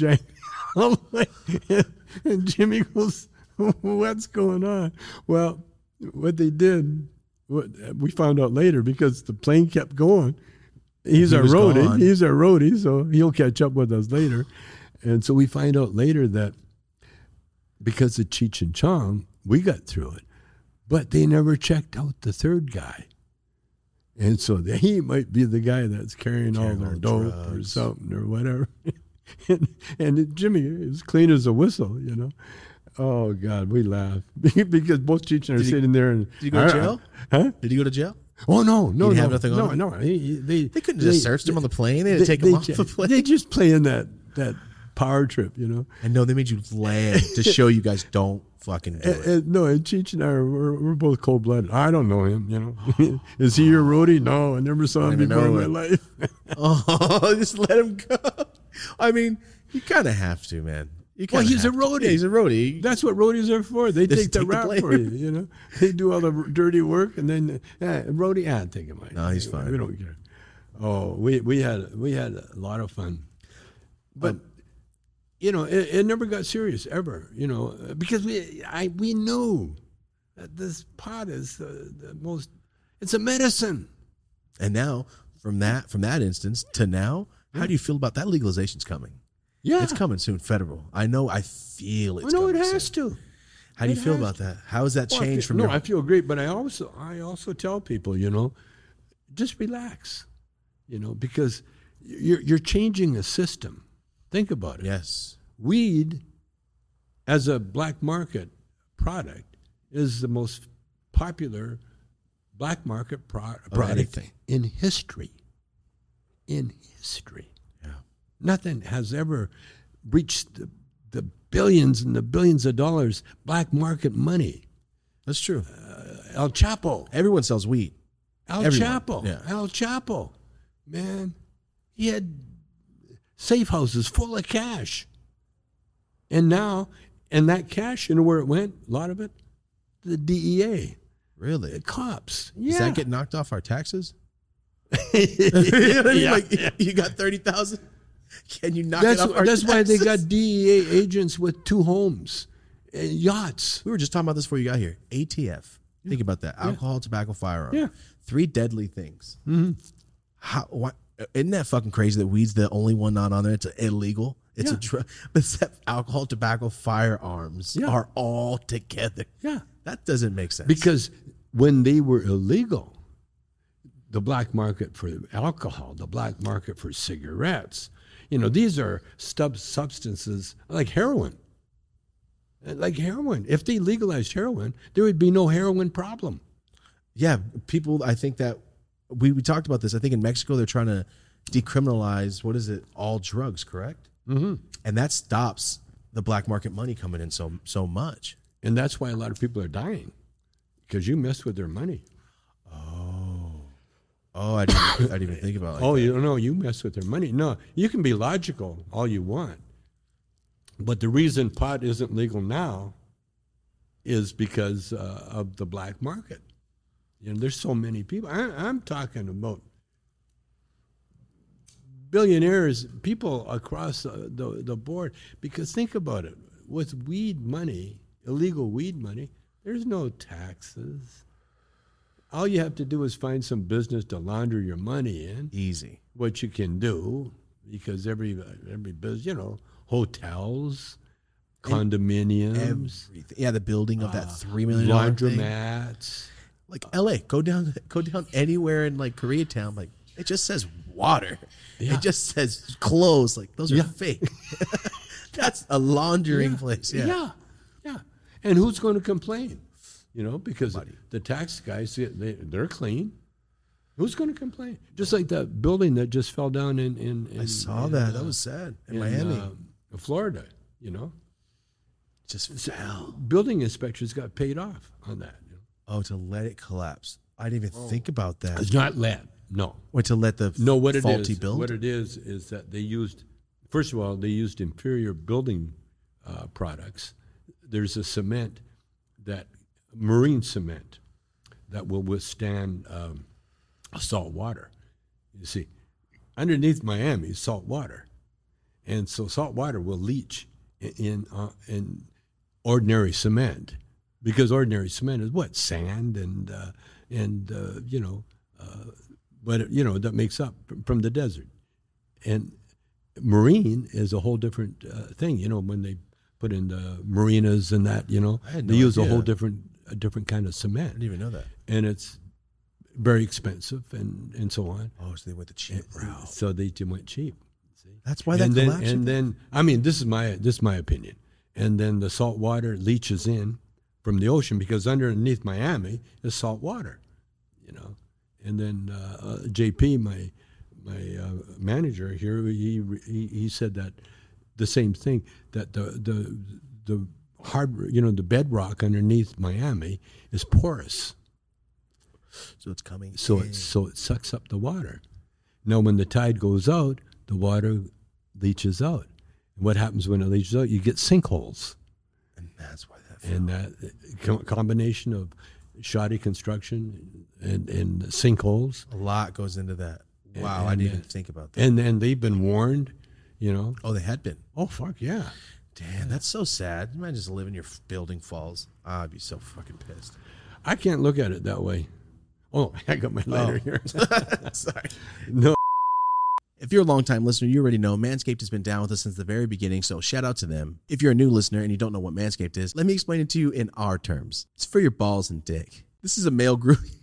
and Jimmy goes, what's going on? Well, what they did, we found out later, because the plane kept going. He's our roadie, so he'll catch up with us later. And so we find out later that because of Cheech and Chong, we got through it. But they never checked out the third guy. And so he might be the guy that's carrying all their dope or something or whatever. and Jimmy is clean as a whistle, Oh, God, we laugh. Because both Cheech and I are sitting there. And, did you go to jail? Huh? Did you go to jail? Oh, no. He didn't have nothing on him? No. They couldn't just searched him on the plane. They had to take him off the plane. They just playing that power trip, I know, they made you land to show you guys don't fucking do it. And Cheech and I we're both cold-blooded. I don't know him, Is he your roadie? No, I never saw him before in my life. Oh, just let him go. I mean, you kind of have to, man. Well, he's a roadie. Yeah, he's a roadie. That's what roadies are for. They take the rap for you, They do all the dirty work, and then roadie, take him. No, he's fine. We don't care. Oh, we had a lot of fun, but it never got serious ever. Because we knew that this pot is the most. It's a medicine. And now, from that instance to now, how do you feel about that legalization's coming? Yeah, it's coming soon, federal. I know. I feel it's. No, it coming has soon. to. How do you feel about that? How has that changed from? I feel great, but I also tell people, just relax, because you're changing a system. Think about it. Yes, weed, as a black market product, is the most popular black market product in history. In history. Nothing has ever reached the billions and the billions of dollars black market money. That's true. El Chapo. Everyone sells weed. Chapo. Yeah. El Chapo. Man, he had safe houses full of cash. And now, and that cash, where it went? A lot of it? The DEA. Really? The cops. Does that get knocked off our taxes? Yeah. You got 30,000. Can you knock it off our That's taxes? why they got DEA agents with 2 homes and yachts. We were just talking about this before you got here. ATF. Think about that. Alcohol, tobacco, firearm. Yeah. 3 deadly things. Mm-hmm. Why, isn't that fucking crazy that weed's the only one not on there? It's illegal. It's a drug. Except alcohol, tobacco, firearms are all together. Yeah. That doesn't make sense. Because when they were illegal, the black market for alcohol, the black market for cigarettes, these are substances like heroin. Like heroin. If they legalized heroin, there would be no heroin problem. Yeah, people, I think that we talked about this. I think in Mexico, they're trying to decriminalize, all drugs, correct? Mm-hmm. And that stops the black market money coming in so much. And that's why a lot of people are dying, because you mess with their money. Oh, I didn't even think about it. Oh, you don't know, you mess with their money. No, you can be logical all you want. But the reason pot isn't legal now is because of the black market. You know, there's so many people. I'm talking about billionaires, people across the board. Because think about it. With weed money, illegal weed money, there's no taxes. All you have to do is find some business to launder your money in. Easy. What you can do, because every business, you know, hotels, condominiums, Everything. Yeah, the building of that $3 million thing. laundromats. Like LA, go down anywhere in like Koreatown, like it just says water. Yeah. It just says clothes. Like those are Yeah. fake. That's a laundering place. Yeah. And who's going to complain? You know, because the tax guys, they're clean. Who's going to complain? Just like that building that just fell down in I saw that. That was sad. In Miami. Florida, you know. Just fell. Building inspectors got paid off on that. You know? Oh, to let it collapse. I didn't even think about that. It's not lead. No. Or to let the What it faulty is, build? What it is that they used, first of all, they used inferior building products. There's a cement marine cement that will withstand salt water. You see, underneath Miami is salt water. And so salt water will leach in ordinary cement, because ordinary cement is what? Sand and that makes up from the desert. And marine is a whole different thing. You know, when they put in the marinas and that, you know, they use a whole different kind of cement. I didn't even know that. And it's very expensive and so on. Oh, so they went the cheap route. So they went cheap. That's why that collapsed. And then, I mean, this is my opinion. And then the salt water leaches in from the ocean, because underneath Miami is salt water, you know. And then JP, my manager here, he said that the same thing, that the hard, you know, the bedrock underneath Miami is porous. So it's coming. So it sucks up the water. Now, when the tide goes out, the water leaches out. And what happens when it leaches out? You get sinkholes. And that's why that fell. And that combination of shoddy construction and sinkholes. A lot goes into that. Wow, I didn't even think about that. And then they've been warned, you know. Oh, they had been. Oh, fuck, yeah. Damn, that's so sad. Imagine just living your building falls. I'd be so fucking pissed. I can't look at it that way. Oh, I got my lighter here. Sorry. No. If you're a longtime listener, you already know Manscaped has been down with us since the very beginning, so shout out to them. If you're a new listener and you don't know what Manscaped is, let me explain it to you in our terms. It's for your balls and dick. This is a male grooming.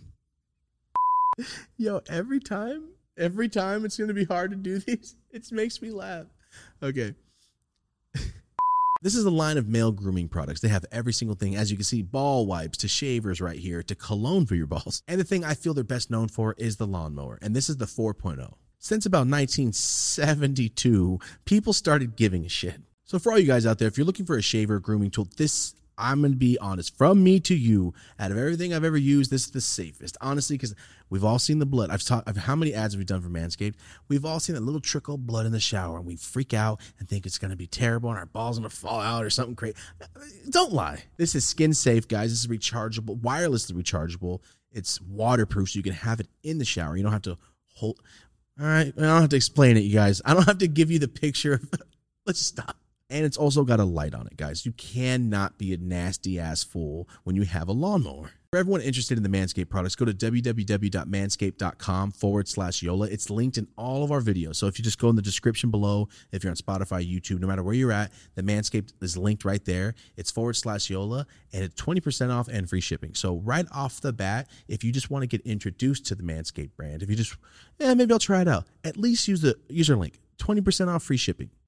Yo, every time it's going to be hard to do these. It makes me laugh. Okay. This is a line of male grooming products. They have every single thing. As you can see, ball wipes to shavers right here to cologne for your balls. And the thing I feel they're best known for is the lawnmower. And this is the 4.0. Since about 1972, people started giving a shit. So for all you guys out there, if you're looking for a shaver grooming tool, this, I'm going to be honest, from me to you, out of everything I've ever used, this is the safest. Honestly, because we've all seen the blood. How many ads have we done for Manscaped? We've all seen that little trickle of blood in the shower, and we freak out and think it's going to be terrible and our balls are going to fall out or something crazy. Don't lie. This is skin safe, guys. This is rechargeable, wirelessly rechargeable. It's waterproof, so you can have it in the shower. You don't have to hold. All right, I don't have to explain it, you guys. I don't have to give you the picture. Let's stop. And it's also got a light on it, guys. You cannot be a nasty-ass fool when you have a lawnmower. For everyone interested in the Manscaped products, go to www.manscaped.com/Yola. It's linked in all of our videos. So if you just go in the description below, if you're on Spotify, YouTube, no matter where you're at, the Manscaped is linked right there. It's /Yola, and it's 20% off and free shipping. So right off the bat, if you just want to get introduced to the Manscaped brand, if you just, maybe I'll try it out, at least use the user link. 20% off free shipping.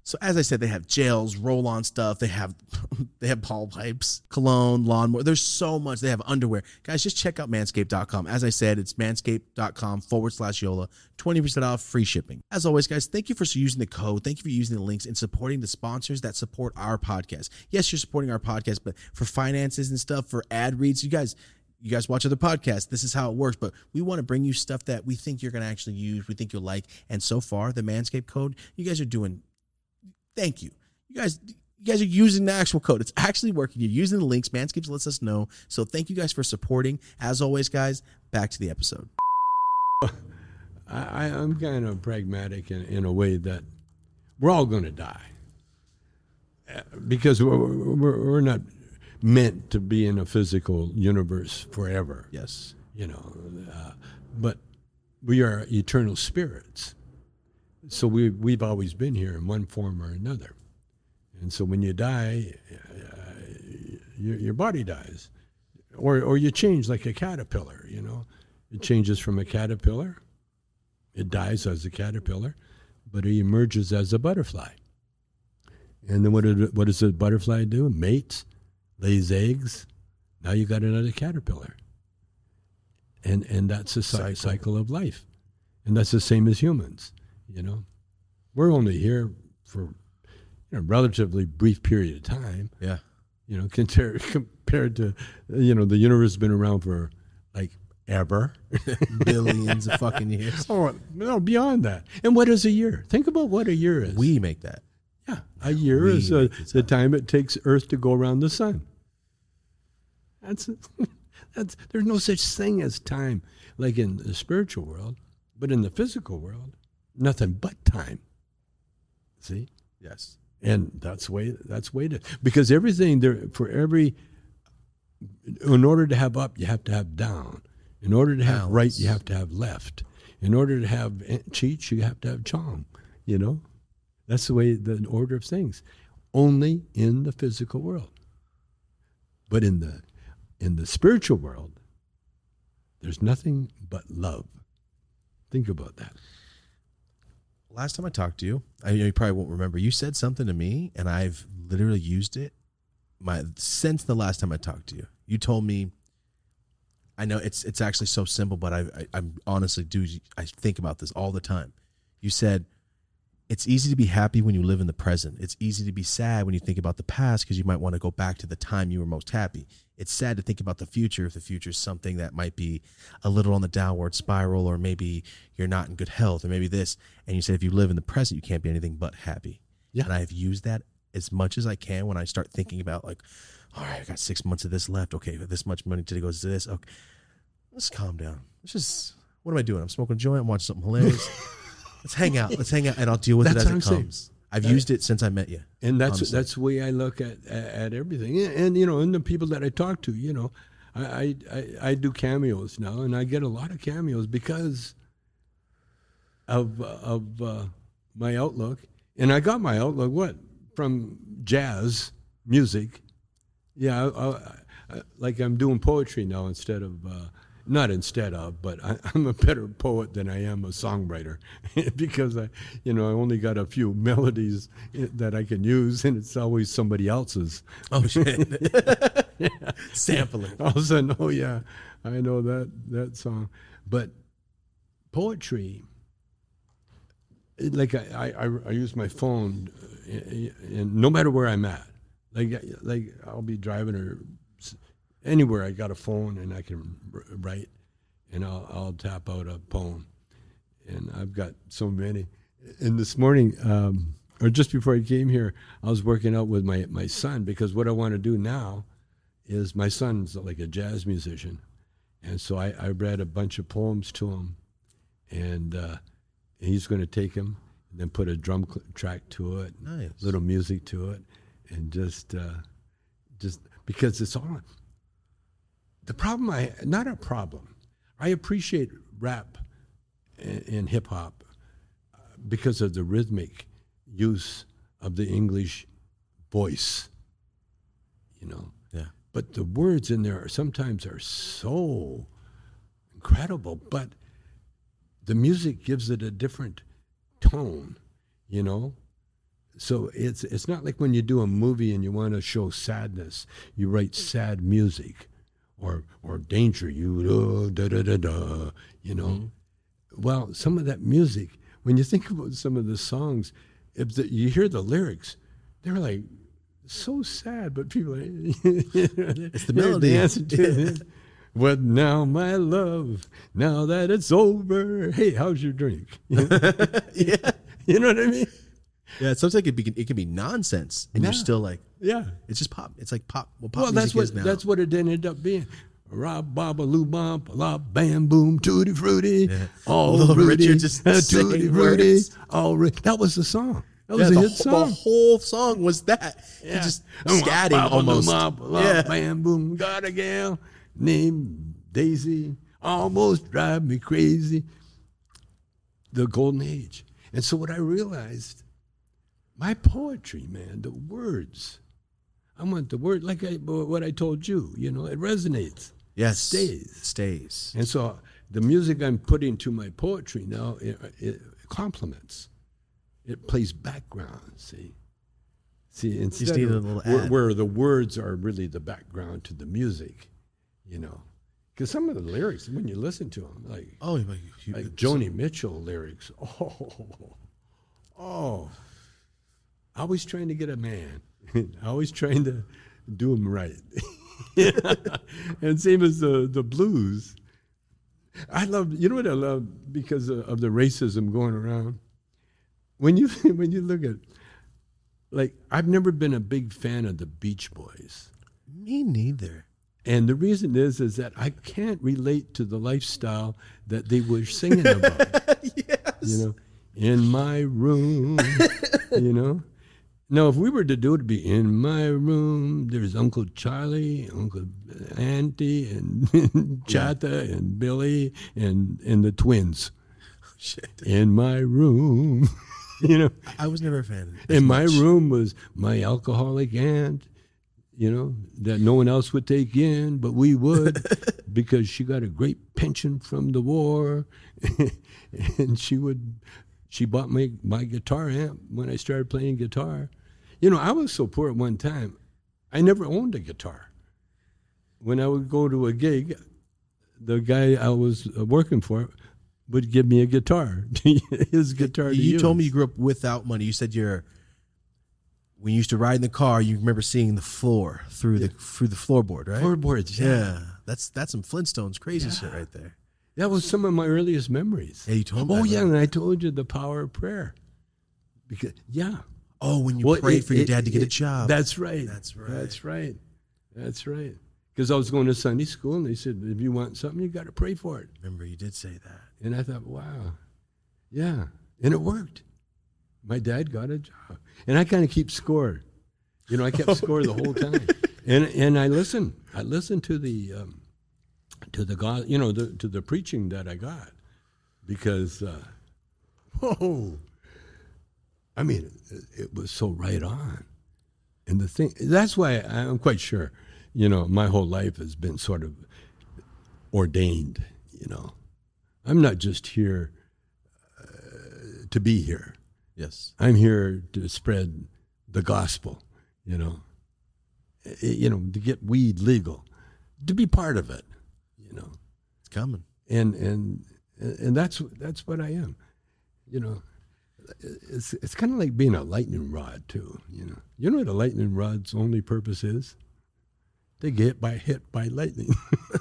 So as I said, they have gels, roll-on stuff. They have ball pipes, cologne, lawnmower. There's so much. They have underwear. Guys, just check out manscaped.com. As I said, it's manscaped.com/Yola. 20% off, free shipping. As always, guys, thank you for using the code. Thank you for using the links and supporting the sponsors that support our podcast. Yes, you're supporting our podcast, but for finances and stuff, for ad reads, you guys watch other podcasts. This is how it works, but we want to bring you stuff that we think you're going to actually use, we think you'll like. And so far, the Manscaped code, you guys are doing. Thank you. You guys are using the actual code. It's actually working. You're using the links. Manscaped lets us know. So thank you guys for supporting. As always, guys, back to the episode. I'm kind of pragmatic in a way that we're all going to die because we're not meant to be in a physical universe forever. Yes. But we are eternal spirits. So we've always been here in one form or another. And so when you die, your body dies. Or you change like a caterpillar, It changes from a caterpillar. It dies as a caterpillar, but it emerges as a butterfly. And then what does a butterfly do? It mates, lays eggs. Now you got another caterpillar. And that's a cycle of life. And that's the same as humans. We're only here for a relatively brief period of time. Yeah. Compared to, the universe has been around for like ever. Billions of fucking years. Oh, no, beyond that. And what is a year? Think about what a year is. We make that. Yeah. A year is the time it takes Earth to go around the sun. That's there's no such thing as time like in the spiritual world, but in the physical world, nothing but time. See? Yes. And that's way to, because everything there, in order to have up, you have to have down. In order to have right, you have to have left. In order to have Cheech, you have to have Chong. That's the way, the order of things. Only in the physical world. But in the spiritual world, there's nothing but love. Think about that. Last time I talked to you, you probably won't remember. You said something to me, and I've literally used it since the last time I talked to you. You told me, I know it's actually so simple, but I honestly I think about this all the time. You said, it's easy to be happy when you live in the present. It's easy to be sad when you think about the past because you might want to go back to the time you were most happy. It's sad to think about the future if the future is something that might be a little on the downward spiral, or maybe you're not in good health, or maybe this. And you said if you live in the present, you can't be anything but happy. Yeah. And I've used that as much as I can when I start thinking about like, all right, I got 6 months of this left. Okay, this much money today goes to this. Okay, let's calm down. What am I doing? I'm smoking a joint. I'm watching something hilarious. Let's hang out, and I'll deal with it as it comes. I've used it since I met you. And that's the way I look at everything. And, and the people that I talk to, I do cameos now, and I get a lot of cameos because of my outlook. And I got my outlook, from jazz music. Yeah, like I'm doing poetry now but I'm a better poet than I am a songwriter because I only got a few melodies that I can use, and it's always somebody else's. Oh shit! Yeah. Sampling. All of a sudden, oh yeah, I know that song. But poetry, like I use my phone, and no matter where I'm at, like I'll be driving or anywhere, I got a phone and I can write, and I'll tap out a poem, and I've got so many. And this morning, or just before I came here, I was working out with my son, because what I want to do now is, my son's like a jazz musician, and so I read a bunch of poems to him, and he's going to take them and then put a drum track to it, nice, little music to it, and just because it's all. The problem, I appreciate rap and hip hop because of the rhythmic use of the English voice, Yeah. But the words in there sometimes are so incredible, but the music gives it a different tone, So it's not like when you do a movie and you want to show sadness, you write sad music, or danger, you da da da da, you know. Mm-hmm. Well, some of that music, when you think about some of the songs, you hear the lyrics, they're like so sad, but people are, it's the melody. Dancing to it. What now, my love? Now that it's over, hey, how's your drink? Yeah, you know what I mean. Yeah, sometimes it can be nonsense, and you're still like, yeah, it's just pop. It's like pop. Well, pop that's music is now. That's what it ended up being. Rob, baba, loo, bump, la, bam, boom, tutti frutti, all Little Rudy, Richard just tutti saying frutti, words. all that was the song. That was a hit song. The whole song was that. Yeah. He just scatting almost. Yeah. Bam, boom, got a gal named Daisy, almost drive me crazy. The golden age. And so what I realized, my poetry, man, the words, I want the word, like what I told you, you know, it resonates. Yes. It stays. And so the music I'm putting to my poetry now, it complements. It plays background, see, instead need a of little add. where the words are really the background to the music, you know. Because some of the lyrics, when you listen to them, like Joni Mitchell lyrics, always trying to get a man, always trying to do him right. And same as the blues. You know what I love, because of the racism going around? When you look at, like, I've never been a big fan of the Beach Boys. Me neither. And the reason is that I can't relate to the lifestyle that they were singing about. Yes. You know, in my room, you know. Now, if we were to do it, it'd be in my room. There's Uncle Charlie, Uncle Auntie, and Chata, and Billy, and the twins. Shit. In my room, you know. I was never a fan. In my room was my alcoholic aunt, you know, that no one else would take in, but we would, because she got a great pension from the war, and she bought my guitar amp when I started playing guitar. You know, I was so poor at one time, I never owned a guitar. When I would go to a gig, the guy I was working for would give me a guitar, his guitar. You told me you grew up without money. You said when you used to ride in the car, you remember seeing the floor through the floorboard, right? Floorboards, yeah. That's some Flintstones crazy shit right there. That was some of my earliest memories. Yeah, you told me. Oh, that, yeah, right? and I told you the power of prayer. Because when you prayed for your dad to get a job. That's right. That's right. Because I was going to Sunday school, and they said, if you want something, you got to pray for it. Remember, you did say that. And I thought, wow, yeah, and it worked. My dad got a job, and I kind of keep score. You know, I kept score the whole time, and I listened. I listened to the God, you know, to the preaching that I got, because, I mean, it was so right on, and that's why I'm quite sure, you know, my whole life has been sort of ordained. You know, I'm not just here to be here. Yes. I'm here to spread the gospel, you know, to get weed legal, to be part of it, you know. It's coming. And that's what I am, you know. It's kind of like being a lightning rod too, you know. You know what a lightning rod's only purpose is? They get hit by lightning.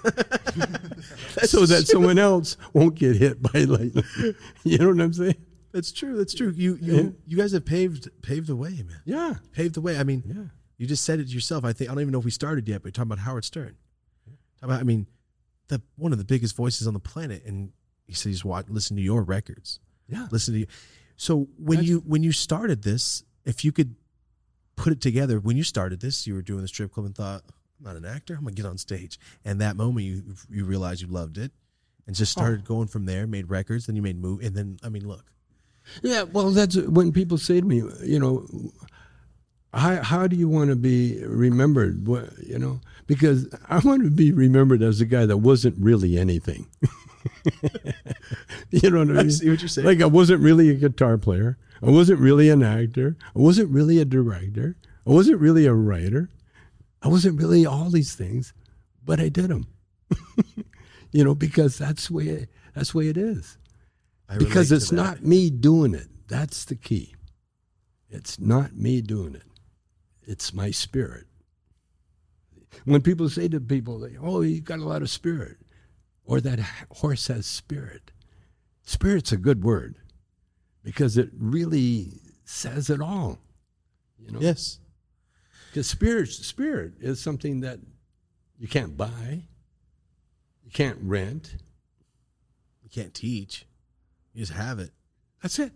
So that someone else won't get hit by lightning. You know what I'm saying? That's true. That's true. You guys have paved the way, man. Yeah. Paved the way. I mean, yeah. You just said it yourself. I don't even know if we started yet, but you're talking about Howard Stern. One of the biggest voices on the planet, and he said he's listen to your records. Yeah. Listen to you. So when you started this, if you could put it together, when you started this, you were doing the strip club and thought, I'm not an actor, I'm gonna get on stage. And that moment you realized you loved it and just started going from there, made records, then you made movies, and then look. Yeah, well, that's when people say to me, you know, how do you want to be remembered? You know, because I want to be remembered as a guy that wasn't really anything. You know what I mean? I see what you're saying. Like, I wasn't really a guitar player. I wasn't really an actor. I wasn't really a director. I wasn't really a writer. I wasn't really all these things, but I did them. Because that's the way it is. Because it's not me doing it. That's the key. It's not me doing it. It's my spirit. When people say to people, oh, you've got a lot of spirit, or that horse has spirit. Spirit's a good word because it really says it all. Yes. Because spirit is something that you can't buy, you can't rent. You can't teach. You just have it. That's it.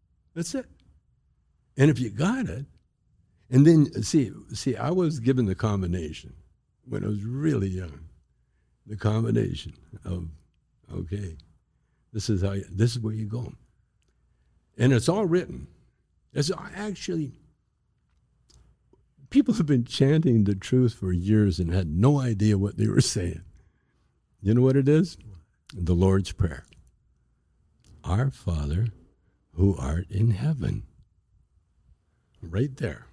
And if you got it, and then see, I was given the combination when I was really young. The combination of, okay, this is where you go. And it's all written. It's actually, people have been chanting the truth for years and had no idea what they were saying. You know what it is? The Lord's Prayer. Our Father, who art in heaven. Right there.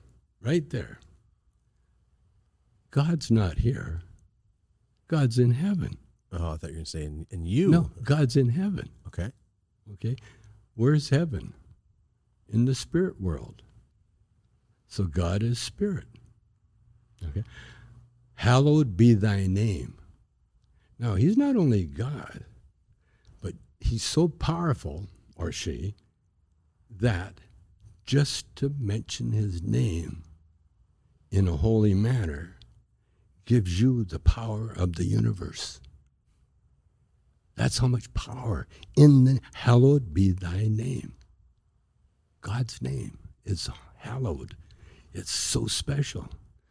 God's not here. God's in heaven. Oh, I thought you were going to say in you. No, God's in heaven. Okay. Where's heaven? In the spirit world. So God is spirit. Okay. Hallowed be thy name. Now, he's not only God, but he's so powerful, or she, that just to mention his name in a holy manner gives you the power of the universe. That's how much power in the hallowed be thy name. God's name is hallowed. It's so special.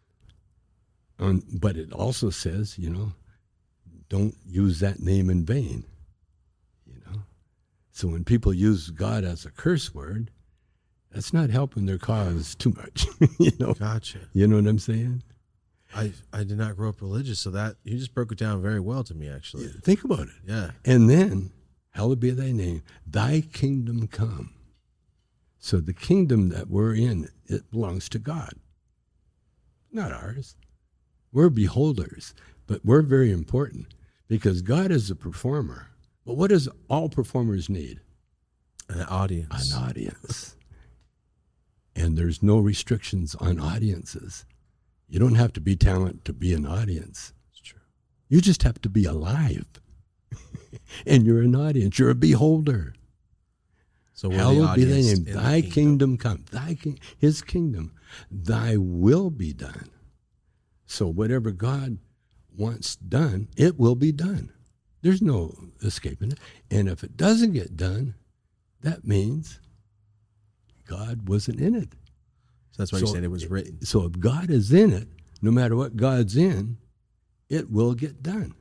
But it also says, don't use that name in vain. So when people use God as a curse word, that's not helping their cause too much. Gotcha. You know what I'm saying? I did not grow up religious, so that you just broke it down very well to me, actually. Yeah, think about it. Yeah. And then, hallowed be thy name, thy kingdom come. So the kingdom that we're in, it belongs to God, not ours. We're beholders, but we're very important because God is a performer. But what does all performers need? An audience. An audience. And there's no restrictions on audiences. You don't have to be talented to be an audience. It's true. You just have to be alive. And you're an audience. You're a beholder. So hallowed be thy name. Thy kingdom come. His kingdom. Thy will be done. So whatever God wants done, it will be done. There's no escaping it. And if it doesn't get done, that means God wasn't in it. So that's why you said it was written. So if God is in it, no matter what God's in, it will get done.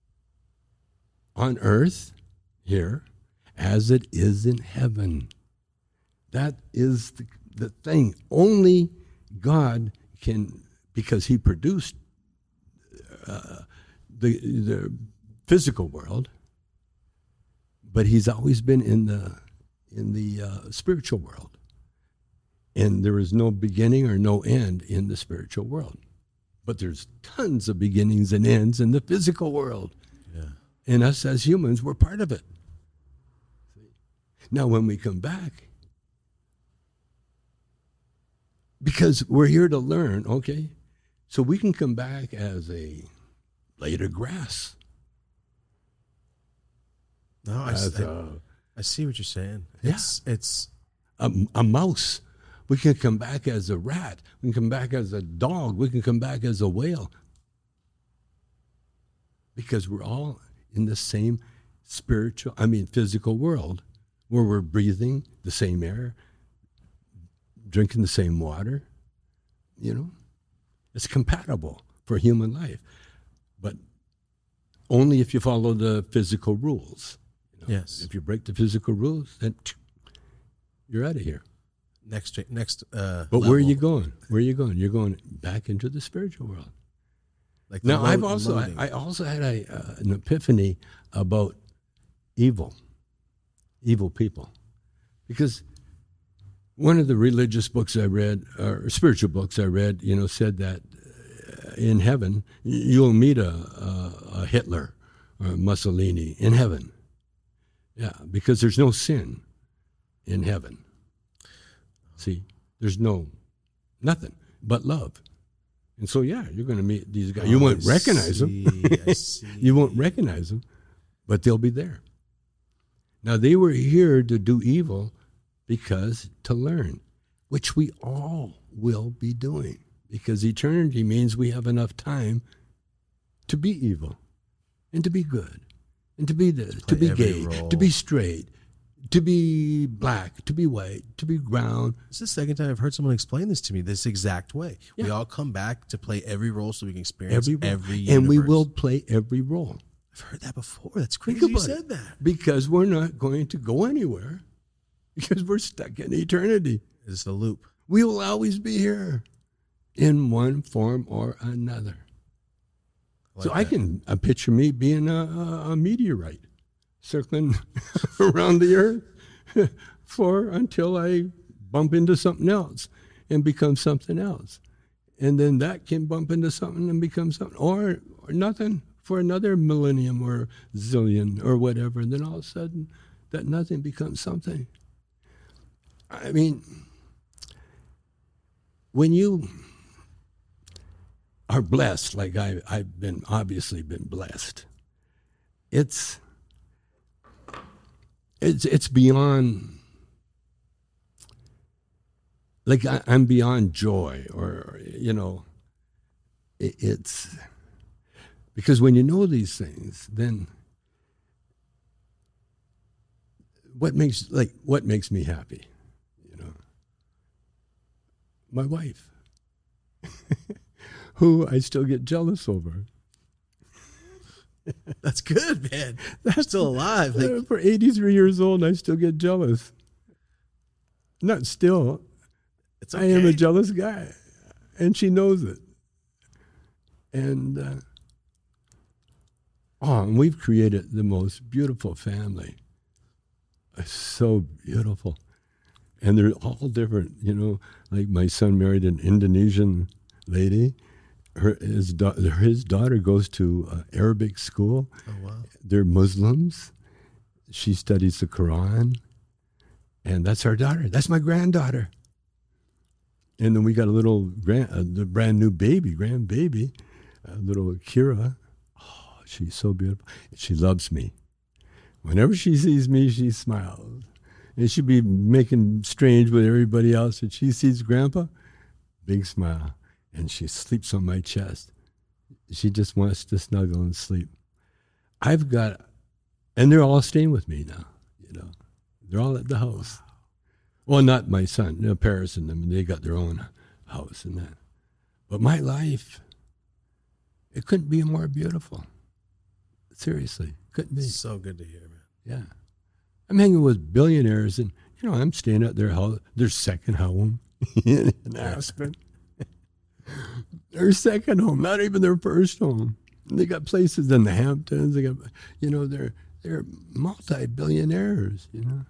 On earth, here, as it is in heaven. That is the thing. Only God can, because he produced the physical world, but he's always been in the spiritual world. And there is no beginning or no end in the spiritual world. But there's tons of beginnings and ends in the physical world. Yeah. And us as humans, we're part of it. Now, when we come back, because we're here to learn, okay, so we can come back as a blade of grass. No, I see what you're saying. Yeah. It's a mouse. We can come back as a rat. We can come back as a dog. We can come back as a whale. Because we're all in the same physical world where we're breathing the same air, drinking the same water. It's compatible for human life. But only if you follow the physical rules. Yes. If you break the physical rules, then you're out of here. Next. But where are you going? Where are you going? You're going back into the spiritual world. Like now, I also had an epiphany about evil people, because one of the religious books I read, or spiritual books I read, said that in heaven you'll meet a Hitler or a Mussolini in heaven. Yeah, because there's no sin in heaven. See, there's nothing but love. And so, yeah, you're going to meet these guys. You won't recognize them. I see. You won't recognize them, but they'll be there. Now, they were here to do evil because to learn, which we all will be doing, because eternity means we have enough time to be evil and to be good and to be this, to be gay, role. to be straight, to be black, to be white, to be brown. This is the second time I've heard someone explain this to me this exact way. Yeah. We all come back to play every role so we can experience every universe. And we will play every role. I've heard that before. That's crazy Think you about said it. that. Because we're not going to go anywhere, because we're stuck in eternity. It's a loop. We will always be here in one form or another. I can picture me being a meteorite circling around the earth until I bump into something else and become something else. And then that can bump into something and become something, or nothing for another millennium or zillion or whatever. And then all of a sudden that nothing becomes something. I mean, when you are blessed, like I've obviously been blessed, it's beyond, like I'm beyond joy, or it's because when you know these things, then what makes me happy? My wife, who I still get jealous over. That's good, man. They're still alive. For 83 years old, I still get jealous. Not still. It's okay. I am a jealous guy, and she knows it. And and we've created the most beautiful family. It's so beautiful. And they're all different, like my son married an Indonesian lady. His daughter goes to Arabic school. Oh, wow. They're Muslims. She studies the Quran. And that's our daughter. That's my granddaughter. And then we got a little the brand new grandbaby, little Kira. Oh, she's so beautiful. She loves me. Whenever she sees me, she smiles. And she'd be making strange with everybody else. And she sees Grandpa, big smile. And she sleeps on my chest. She just wants to snuggle and sleep. And they're all staying with me now, They're all at the house. Well, not my son, Paris and them. They got their own house and that. But my life, it couldn't be more beautiful. Seriously, couldn't be. So good to hear, man. Yeah. I'm hanging with billionaires, and I'm staying at their house, their second home in Aspen. Their second home, not even their first home. And they got places in the Hamptons. They got, they're multi-billionaires,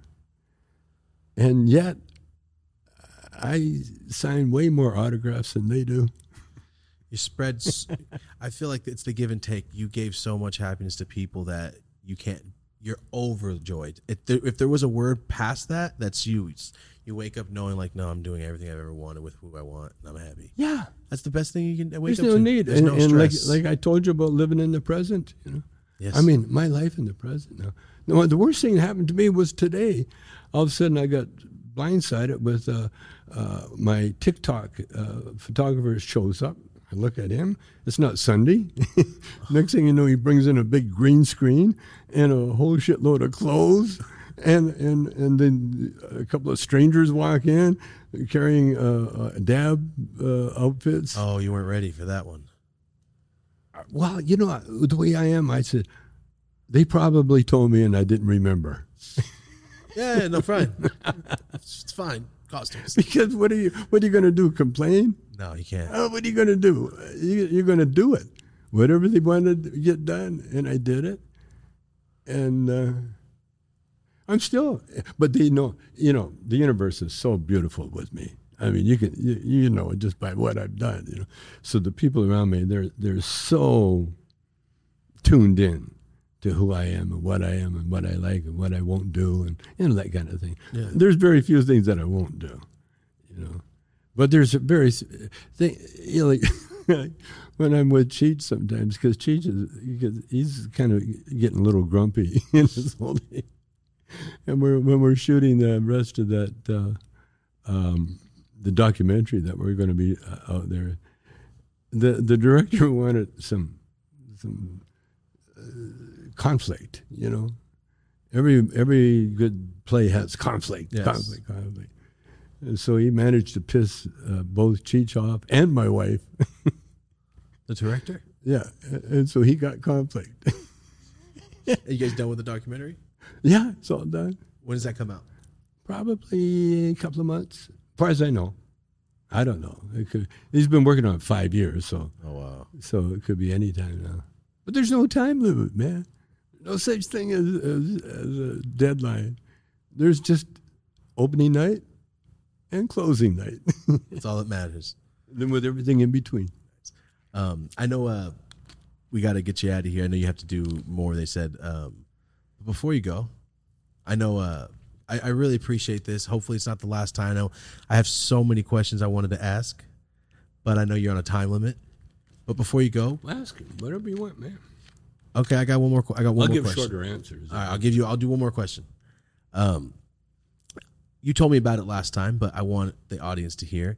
And yet, I sign way more autographs than they do. You spread. I feel like it's the give and take. You gave so much happiness to people that you can't. You're overjoyed. If there was a word past that, that's you. You wake up knowing, like, no, I'm doing everything I've ever wanted with who I want, and I'm happy. Yeah, that's the best thing you can wake There's up no to. need. There's no stress. Like I told you about living in the present. Yes. I mean, my life in the present now. No, the worst thing that happened to me was today. All of a sudden, I got blindsided with my TikTok photographer shows up. I look at him. It's not Sunday. Next thing you know, he brings in a big green screen and a whole shitload of clothes. And then a couple of strangers walk in carrying dab outfits. Oh, you weren't ready for that one. Well, the way I am, I said, they probably told me and I didn't remember. Yeah, no, fine. It's fine. Costumes. Because what are you going to do? Complain? No, you can't. Oh, what are you going to do? You're going to do it. Whatever they wanted to get done, and I did it. And I'm still, but they know, the universe is so beautiful with me. I mean, you know it just by what I've done, So the people around me, they're so tuned in to who I am and what I am and what I like and what I won't do and that kind of thing. Yeah. There's very few things that I won't do, But there's a very thing, like when I'm with Cheech sometimes, because Cheech he's kind of getting a little grumpy in his old age. And when we're shooting the rest of that, the documentary that we're going to be out there, the director wanted some conflict. Every good play has conflict. Yes. Conflict. And so he managed to piss both Cheech off and my wife. The director? Yeah, and so he got conflict. Are you guys done with the documentary? Yeah, it's all done. When does that come out? Probably a couple of months, as far as I know. I don't know. He's been working on it 5 years, so so it could be any time now. But there's no time limit, man. No such thing as a deadline. There's just opening night and closing night. That's all that matters. Then with everything in between. I know we got to get you out of here. I know you have to do more, they said. But before you go, I know I really appreciate this. Hopefully it's not the last time. I know I have so many questions I wanted to ask, but I know you're on a time limit. But before you go, Ask him whatever you want, man. okay, I got one more. I'll give question. shorter answers. All right, I'll do one more question. You told me about it last time, but I want the audience to hear.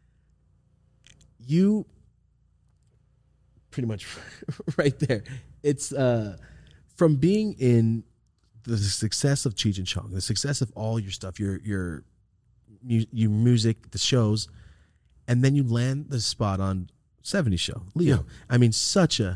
You pretty much right there. It's from being in the success of Cheech and Chong, the success of all your stuff, your music, the shows, and then you land the spot on 70 Show, Leo. Yeah. I mean, such a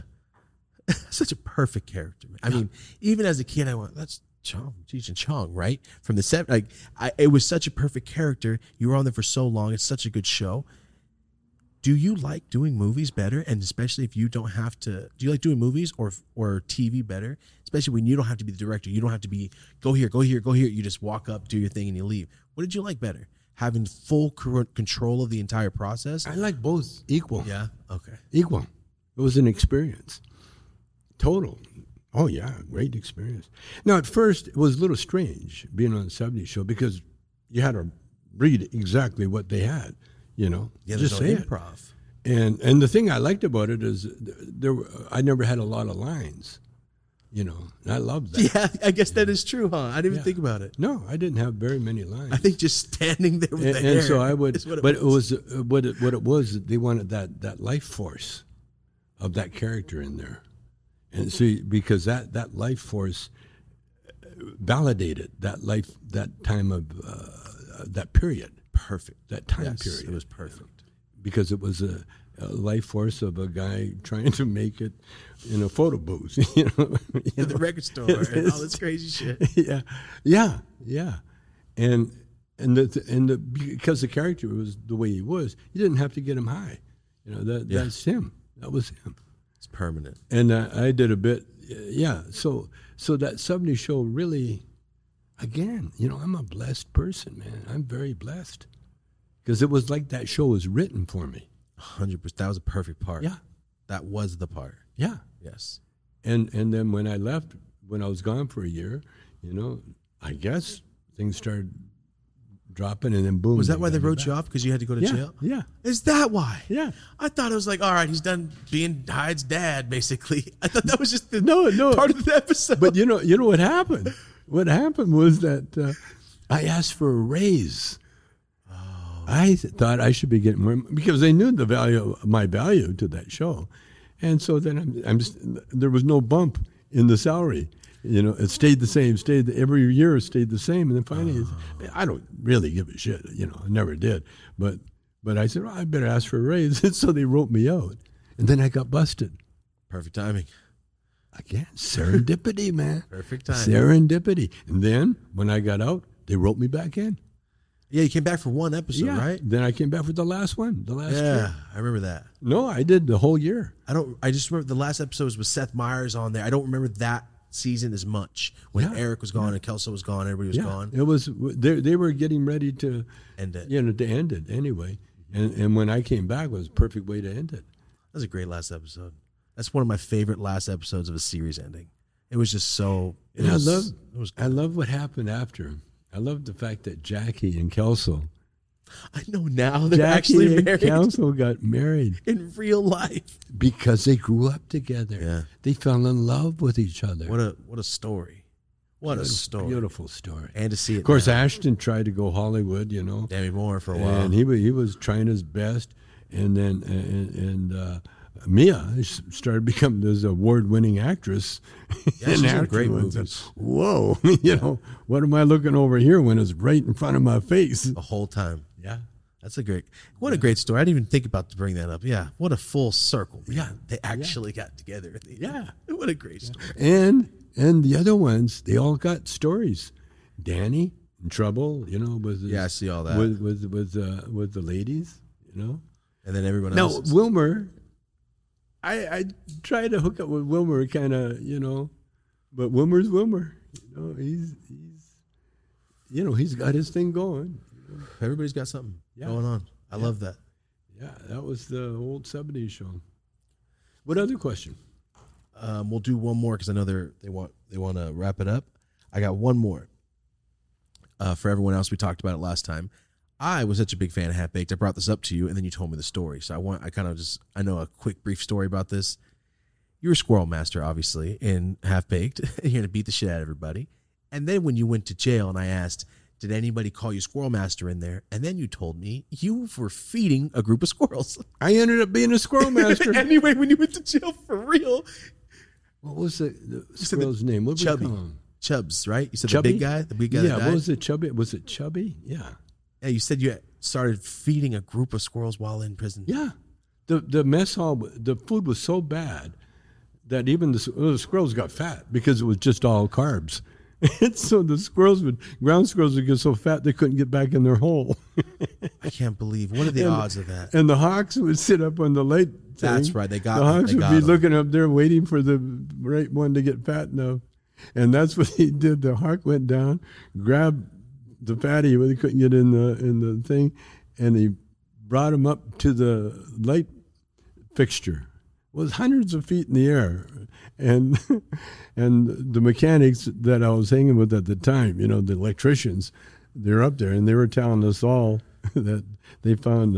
perfect character. I mean, even as a kid, I went, that's Chong, Cheech and Chong, right? From the set, it was such a perfect character. You were on there for so long. It's such a good show. Do you like doing movies better? And especially if you don't have to, do you like doing movies or TV better? Especially when you don't have to be the director. You don't have to be, go here, go here, go here. You just walk up, do your thing, and you leave. What did you like better? Having full control of the entire process? I like both equal. Yeah? Okay. Equal. It was an experience. Total. Oh, yeah, great experience. Now, at first, it was a little strange being on the 70s Show because you had to read exactly what they had, Yeah, just there's say no it. improv. And the thing I liked about it is I never had a lot of lines, and I loved that. Yeah, I guess that is true, huh? I didn't even think about it. No, I didn't have very many lines. I think just standing there with the hair. And so I would, is what but it was what it was. They wanted that life force of that character in there, and see, because that life force validated that time of that period. Perfect. That time Yes, period. It was perfect. Because it was a life force of a guy trying to make it in a photo booth, In the record store and all this crazy shit. yeah. And because the character was the way he was, you didn't have to get him high. That's him. That was him. It's permanent. And I did a bit, So that 70 Show really, again, I'm a blessed person, man. I'm very blessed because it was like that show was written for me. 100%. That was a perfect part. Yeah, That was the part. yeah. Yes. And then when I left, when I was gone for a year, I guess things started dropping, and then boom. Was that why they wrote you off? Because you had to go to jail? Yeah. Is that why? Yeah. I thought it was like, all right, he's done being Hyde's dad, basically. I thought that was just the No. part of the episode. But you know what happened? What happened was that I asked for a raise. I thought I should be getting more because they knew my value to that show, and so then there was no bump in the salary. It stayed the same. Every year it stayed the same, and then finally, I don't really give a shit. I never did, but I said, I better ask for a raise, and so they wrote me out, and then I got busted. Perfect timing. Again, serendipity, man. Perfect timing. Serendipity. And then when I got out, they wrote me back in. Yeah, you came back for one episode, right? Then I came back for the last one, the last year. I remember that. No, I did the whole year. I just remember the last episode was with Seth Meyers on there. I don't remember that season as much when Yeah. Eric was gone and Kelso was gone, everybody was gone. It was they were getting ready to End it. to end it anyway. And when I came back, it was a perfect way to end it. That was a great last episode. That's one of my favorite last episodes of a series ending. It was just so. And I love what happened after. I love the fact that Jackie and Kelso, I know now they're Jackie actually and married Kelso got married in real life. because they grew up together. Yeah. They fell in love with each other. What a story. What a story. Beautiful story. And to see it. Of course, now. Ashton tried to go Hollywood, Demi Moore for a while. and he was trying his best, and then Mia started becoming this award-winning actress. Yeah, she's in great afterwards, movies. Whoa, what am I looking over here when it's right in front of my face? The whole time. Yeah, That's a great story. I didn't even think about to bring that up. Yeah. What a full circle. Man. Yeah. They actually got together. Yeah. What a great story. and the other ones, they all got stories. Danny in trouble, with Yeah, I see all that. with the ladies, And then everyone Now else. Wilmer, I tried to hook up with Wilmer, kind of, but Wilmer's Wilmer. He's got his thing going. Everybody's got something going on. I love that. Yeah, that was the old 70s show. What other question? We'll do one more because I know they want to wrap it up. I got one more. For everyone else, we talked about it last time. I was such a big fan of Half Baked. I brought this up to you, and then you told me the story. So I know a quick, brief story about this. You're a squirrel master, obviously, in Half Baked. You're going to beat the shit out of everybody. And then when you went to jail, and I asked, did anybody call you squirrel master in there? And then you told me you were feeding a group of squirrels. I ended up being a squirrel master. Anyway, when you went to jail for real. What was the squirrel's name? What Chubby. we call him? Chubbs, right? You said Chubby? the big guy Yeah, that died? what was it, Chubby? Was it Chubby? Yeah. Yeah, you said you started feeding a group of squirrels while in prison. Yeah. The mess hall, the food was so bad that even the squirrels got fat because it was just all carbs. And so the ground squirrels would get so fat they couldn't get back in their hole. I can't believe. What are the odds of that? And the hawks would sit up on the light thing. That's right. The hawks would be looking up there waiting for the right one to get fat enough. And that's what he did. The hawk went down, grabbed the fatty when he couldn't get in the thing, and he brought him up to the light fixture. It was hundreds of feet in the air. And the mechanics that I was hanging with at the time, the electricians, they're up there, and they were telling us all that they found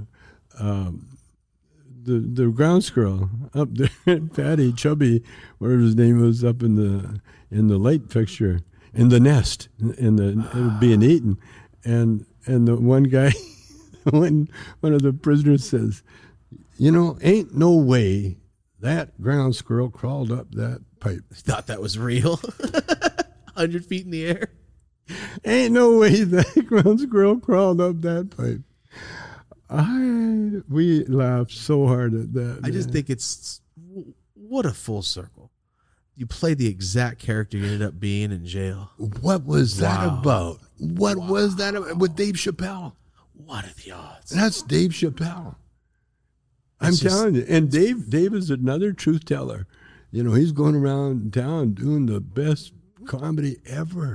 the ground squirrel up there, Patty, Chubby, whatever his name was, up in the light fixture, in the nest, it was being eaten, and the one guy, one of the prisoners says, ain't no way that ground squirrel crawled up that pipe. Thought that was real. 100 feet in the air. Ain't no way that ground squirrel crawled up that pipe. We laughed so hard at that. I just think what a full circle. You play the exact character you ended up being in jail. What was that about? What was that about? With Dave Chappelle. What are the odds? That's Dave Chappelle. I'm telling you. And Dave is another truth teller. He's going around town doing the best comedy ever.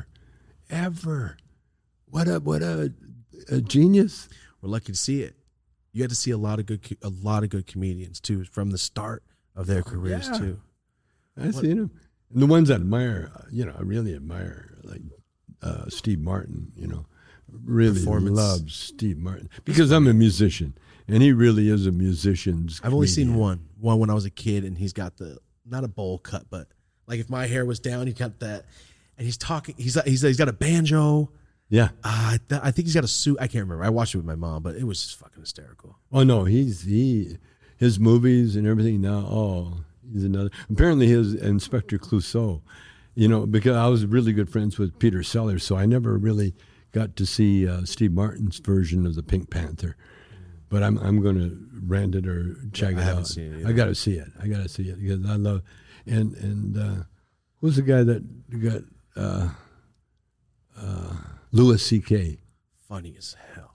What a genius. We're lucky to see it. You had to see a lot of good comedians too from the start of their careers too. I've seen them. And the ones I admire, I really admire, like Steve Martin, really love Steve Martin because I'm a musician and he really is a musician's I've only comedian. seen one when I was a kid, and he's got not a bowl cut, but like if my hair was down, he got that, and he's talking. He's got a banjo. Yeah. I think he's got a suit. I can't remember. I watched it with my mom, but it was just fucking hysterical. Oh no, his movies and everything now. Oh, he's another. Apparently, his Inspector Clouseau. Because I was really good friends with Peter Sellers, so I never really got to see Steve Martin's version of the Pink Panther. But I'm going to rent it or check it out. Seen it either. I got to see it. Because I love. And who's the guy that got Louis C.K. Funny as hell.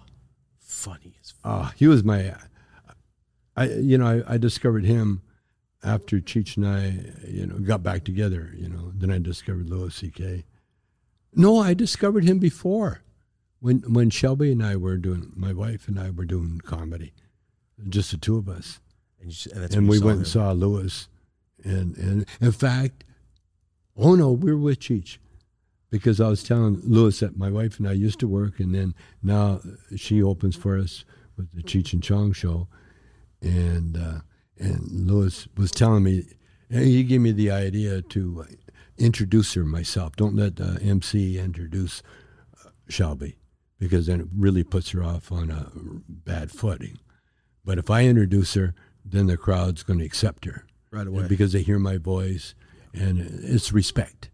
Funny as fuck. He was my. I discovered him after Cheech and I, got back together, then I discovered Louis C.K. No, I discovered him before, when Shelby and I were doing, my wife and I were doing comedy, just the two of us, and we went and saw Louis, and in fact, we were with Cheech, because I was telling Louis that my wife and I used to work, and then now she opens for us with the Cheech and Chong show, and Louis was telling me, he gave me the idea to introduce her myself. Don't let MC introduce Shelby, because then it really puts her off on a bad footing. But if I introduce her, then the crowd's going to accept her right away, because they hear my voice, and it's respect.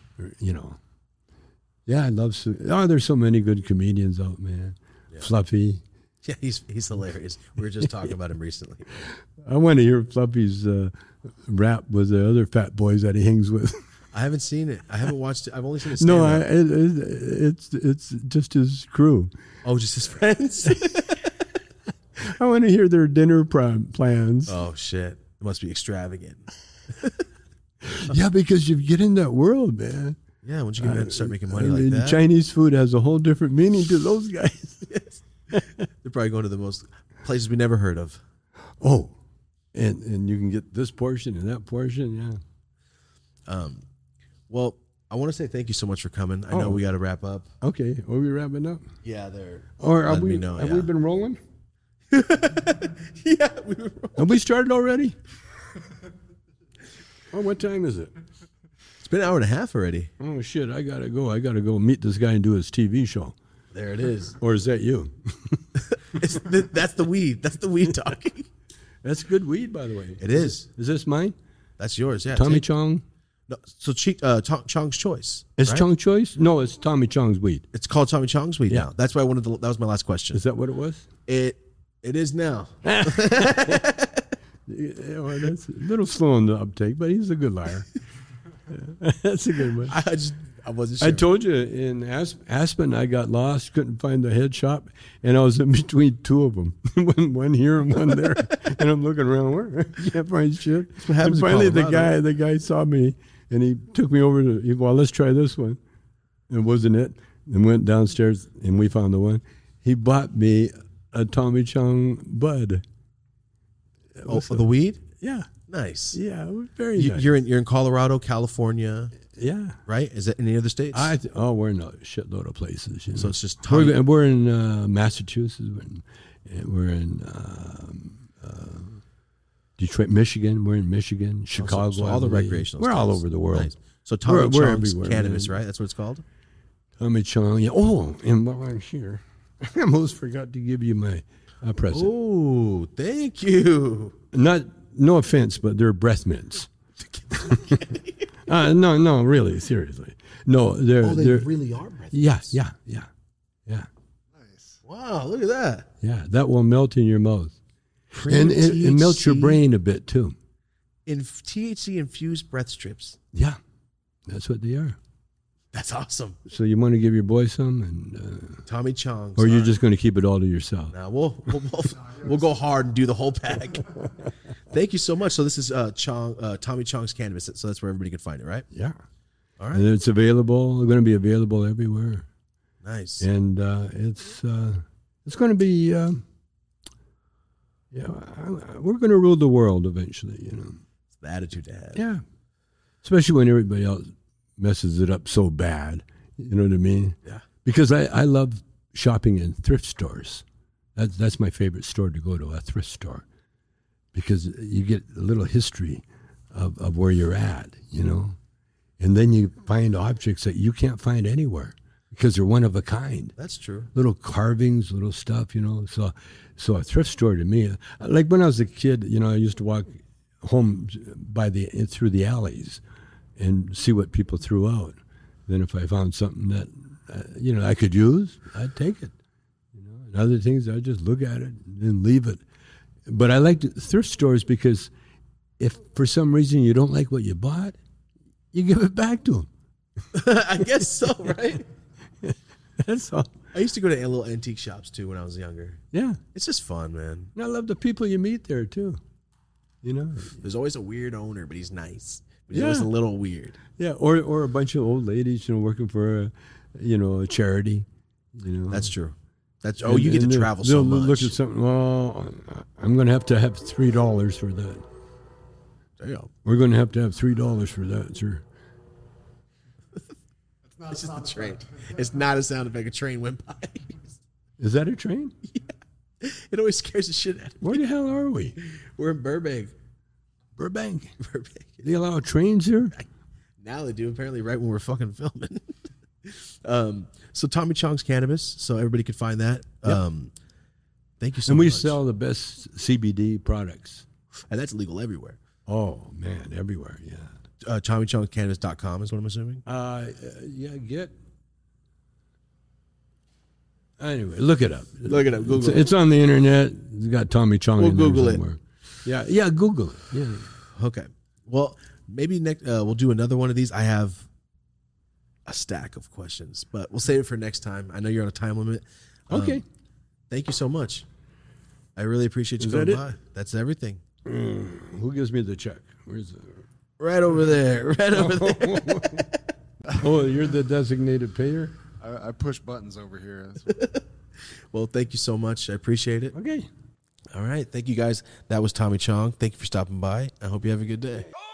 Yeah, I love. There's so many good comedians out, man. Yeah. Fluffy. Yeah, he's hilarious. We were just talking about him recently. I want to hear Fluffy's rap with the other fat boys that he hangs with. I haven't seen it. I haven't watched it. I've only seen it. No, it's just his crew. Oh, just his friends. I want to hear their dinner plans. Oh shit! It must be extravagant. Yeah, because you get in that world, man. Yeah, once you can start making money like that. Chinese food has a whole different meaning to those guys. Yes. They're probably going to the most places we never heard of. Oh, and you can get this portion and that portion, yeah. Well, I want to say thank you so much for coming. I know we got to wrap up. Okay, are we wrapping up? Yeah, they're. Or have we been rolling? Yeah, we were rolling. Have we started already? Oh, what time is it? It's been an hour and a half already. Oh shit! I gotta go. I gotta go meet this guy and do his TV show. There it is. Or is that you? That's the weed. That's the weed talking. That's good weed, by the way. It is. Is this mine? That's yours. Yeah. Tommy Chong. No, so Chong's Choice. It's right? Chong Choice? No, it's Tommy Chong's weed. It's called Tommy Chong's weed Yeah. now. That's why I wanted to. That was my last question. Is that what it was? It is now. Yeah, well, that's a little slow on the uptake, but he's a good liar. That's a good one. I wasn't sure. I told you in Aspen, I got lost, couldn't find the head shop, and I was in between two of them, one here and one there, and I'm looking around, where can't find shit. That's what happens. And finally, the guy saw me, and he took me over to. Well, let's try this one. It wasn't it, and went downstairs, and we found the one. He bought me a Tommy Chong bud. Oh, the weed? Yeah. Nice. Yeah, it was very nice. You're in Colorado, California. Yeah. Right? Is that in any other states? We're in a shitload of places. You know? So it's just Tommy. We're in Massachusetts. We're in Detroit, Michigan. We're in Michigan, Chicago. So all the recreational We're states. all over the world. Nice. So Tommy Chong's cannabis, man. right? That's what it's called? Tommy Chong. Yeah. Oh, and while I'm here, I almost forgot to give you my present. Oh, thank you. No offense, but they're breath mints. No, really, seriously. No, they're really are breath mints. Yeah. Nice. Wow, look at that. Yeah, that will melt in your mouth. And it melts your brain a bit, too. In THC-infused breath strips. Yeah, that's what they are. That's awesome. So you want to give your boy some? And Tommy Chong. or you're just going to keep it all to yourself? Nah, we'll go hard and do the whole pack. Thank you so much. So this is Tommy Chong's cannabis. So that's where everybody can find it, right? Yeah. All right. And it's available. Going to be available everywhere. Nice. And it's going to be. We're going to rule the world eventually. You know. It's the attitude to have. Yeah. Especially when everybody else messes it up so bad. You know what I mean? Yeah. Because I love shopping in thrift stores. That's my favorite store to go to, a thrift store. Because you get a little history of where you're at, you know. And then you find objects that you can't find anywhere because they're one of a kind. That's true. Little carvings, little stuff, you know. So a thrift store to me, like when I was a kid, you know, I used to walk home through the alleys and see what people threw out. Then if I found something that, I could use, I'd take it. You know, and other things, I'd just look at it and then leave it. But I like thrift stores because if for some reason you don't like what you bought, you give it back to them. I guess so, right? That's all. I used to go to little antique shops too when I was younger. Yeah. It's just fun, man. And I love the people you meet there too. You know. There's always a weird owner, but he's nice. But he's Yeah. always a little weird. Yeah, or a bunch of old ladies, working for a charity. That's true. You get to travel so they'll much. look at something. Well, I'm going to have $3 for that. Damn. We're going to have $3 for that, sir. This is the train. It's not a sound effect. A train went by. Is that a train? It always scares the shit out of me. Where the hell are we? We're in Burbank. Burbank. Burbank. They allow trains here? Now they do, apparently, right when we're fucking filming. So Tommy Chong's Cannabis, so everybody can find that. Yep. Thank you so And much. we sell the best CBD products. And that's legal everywhere. Oh, man, everywhere, yeah. TommyChongCannabis.com is what I'm assuming. Anyway, look it up. Look it up. Google it. It's on the internet. It's got Tommy Chong We'll in there Google it. somewhere. Yeah, Google it. Yeah. Okay. Well, maybe next we'll do another one of these. I have a stack of questions, but we'll save it for next time. I know you're on a time limit. Okay. Thank you so much. I really appreciate you Is coming that it? by. That's everything. Who gives me the check? Where's it? Right over there. Right over there. Oh, you're the designated payer? I push buttons over here. Well, thank you so much. I appreciate it. Okay. All right. Thank you, guys. That was Tommy Chong. Thank you for stopping by. I hope you have a good day.